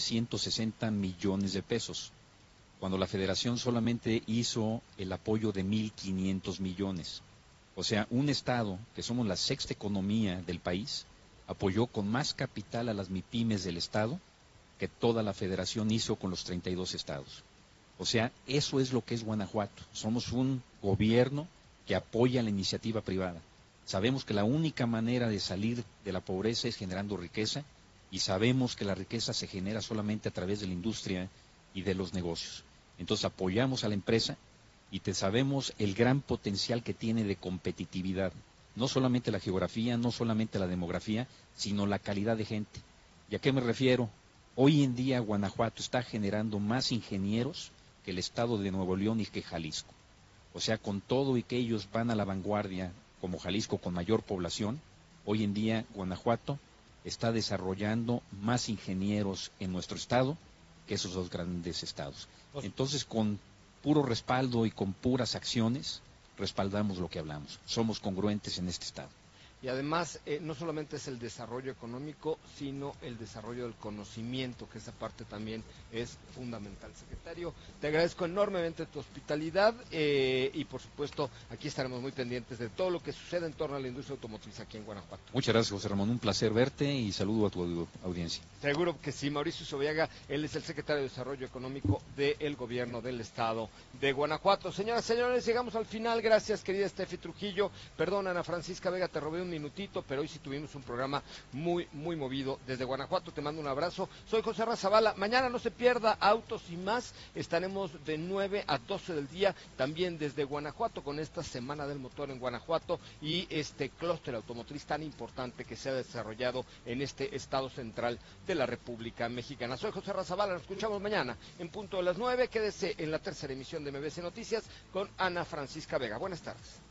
1,960 millones de pesos, cuando la Federación solamente hizo el apoyo de 1,500 millones. O sea, un Estado, que somos la sexta economía del país, apoyó con más capital a las MIPYMES del Estado que toda la Federación hizo con los 32 estados. O sea, eso es lo que es Guanajuato. Somos un gobierno que apoya la iniciativa privada. Sabemos que la única manera de salir de la pobreza es generando riqueza, y sabemos que la riqueza se genera solamente a través de la industria y de los negocios. Entonces apoyamos a la empresa y sabemos el gran potencial que tiene de competitividad. No solamente la geografía, no solamente la demografía, sino la calidad de gente. ¿Y a qué me refiero? Hoy en día Guanajuato está generando más ingenieros que el estado de Nuevo León y que Jalisco. O sea, con todo y que ellos van a la vanguardia, como Jalisco con mayor población, hoy en día Guanajuato está desarrollando más ingenieros en nuestro estado que esos dos grandes estados. Entonces, con puro respaldo y con puras acciones, respaldamos lo que hablamos. Somos congruentes en este estado. Y además, no solamente es el desarrollo económico, sino el desarrollo del conocimiento, que esa parte también es fundamental. Secretario, te agradezco enormemente tu hospitalidad y, por supuesto, aquí estaremos muy pendientes de todo lo que sucede en torno a la industria automotriz aquí en Guanajuato. Muchas gracias, José Ramón. Un placer verte y saludo a tu audiencia. Seguro que sí. Mauricio Sobiaga, él es el secretario de Desarrollo Económico del Gobierno del Estado de Guanajuato. Señoras y señores, llegamos al final. Gracias, querida Estefi Trujillo. Perdón, Ana Francisca Vega, te robé un minutito, pero hoy sí tuvimos un programa muy movido. Desde Guanajuato te mando un abrazo. Soy José Razabala. Mañana no se pierda Autos y Más. Estaremos de 9 a 12 del día, también desde Guanajuato, con esta Semana del Motor en Guanajuato y este clúster automotriz tan importante que se ha desarrollado en este estado central de la República Mexicana. Soy José Razabala. Nos escuchamos mañana en punto de las 9. Quédese en la tercera emisión de MBC Noticias con Ana Francisca Vega. Buenas tardes.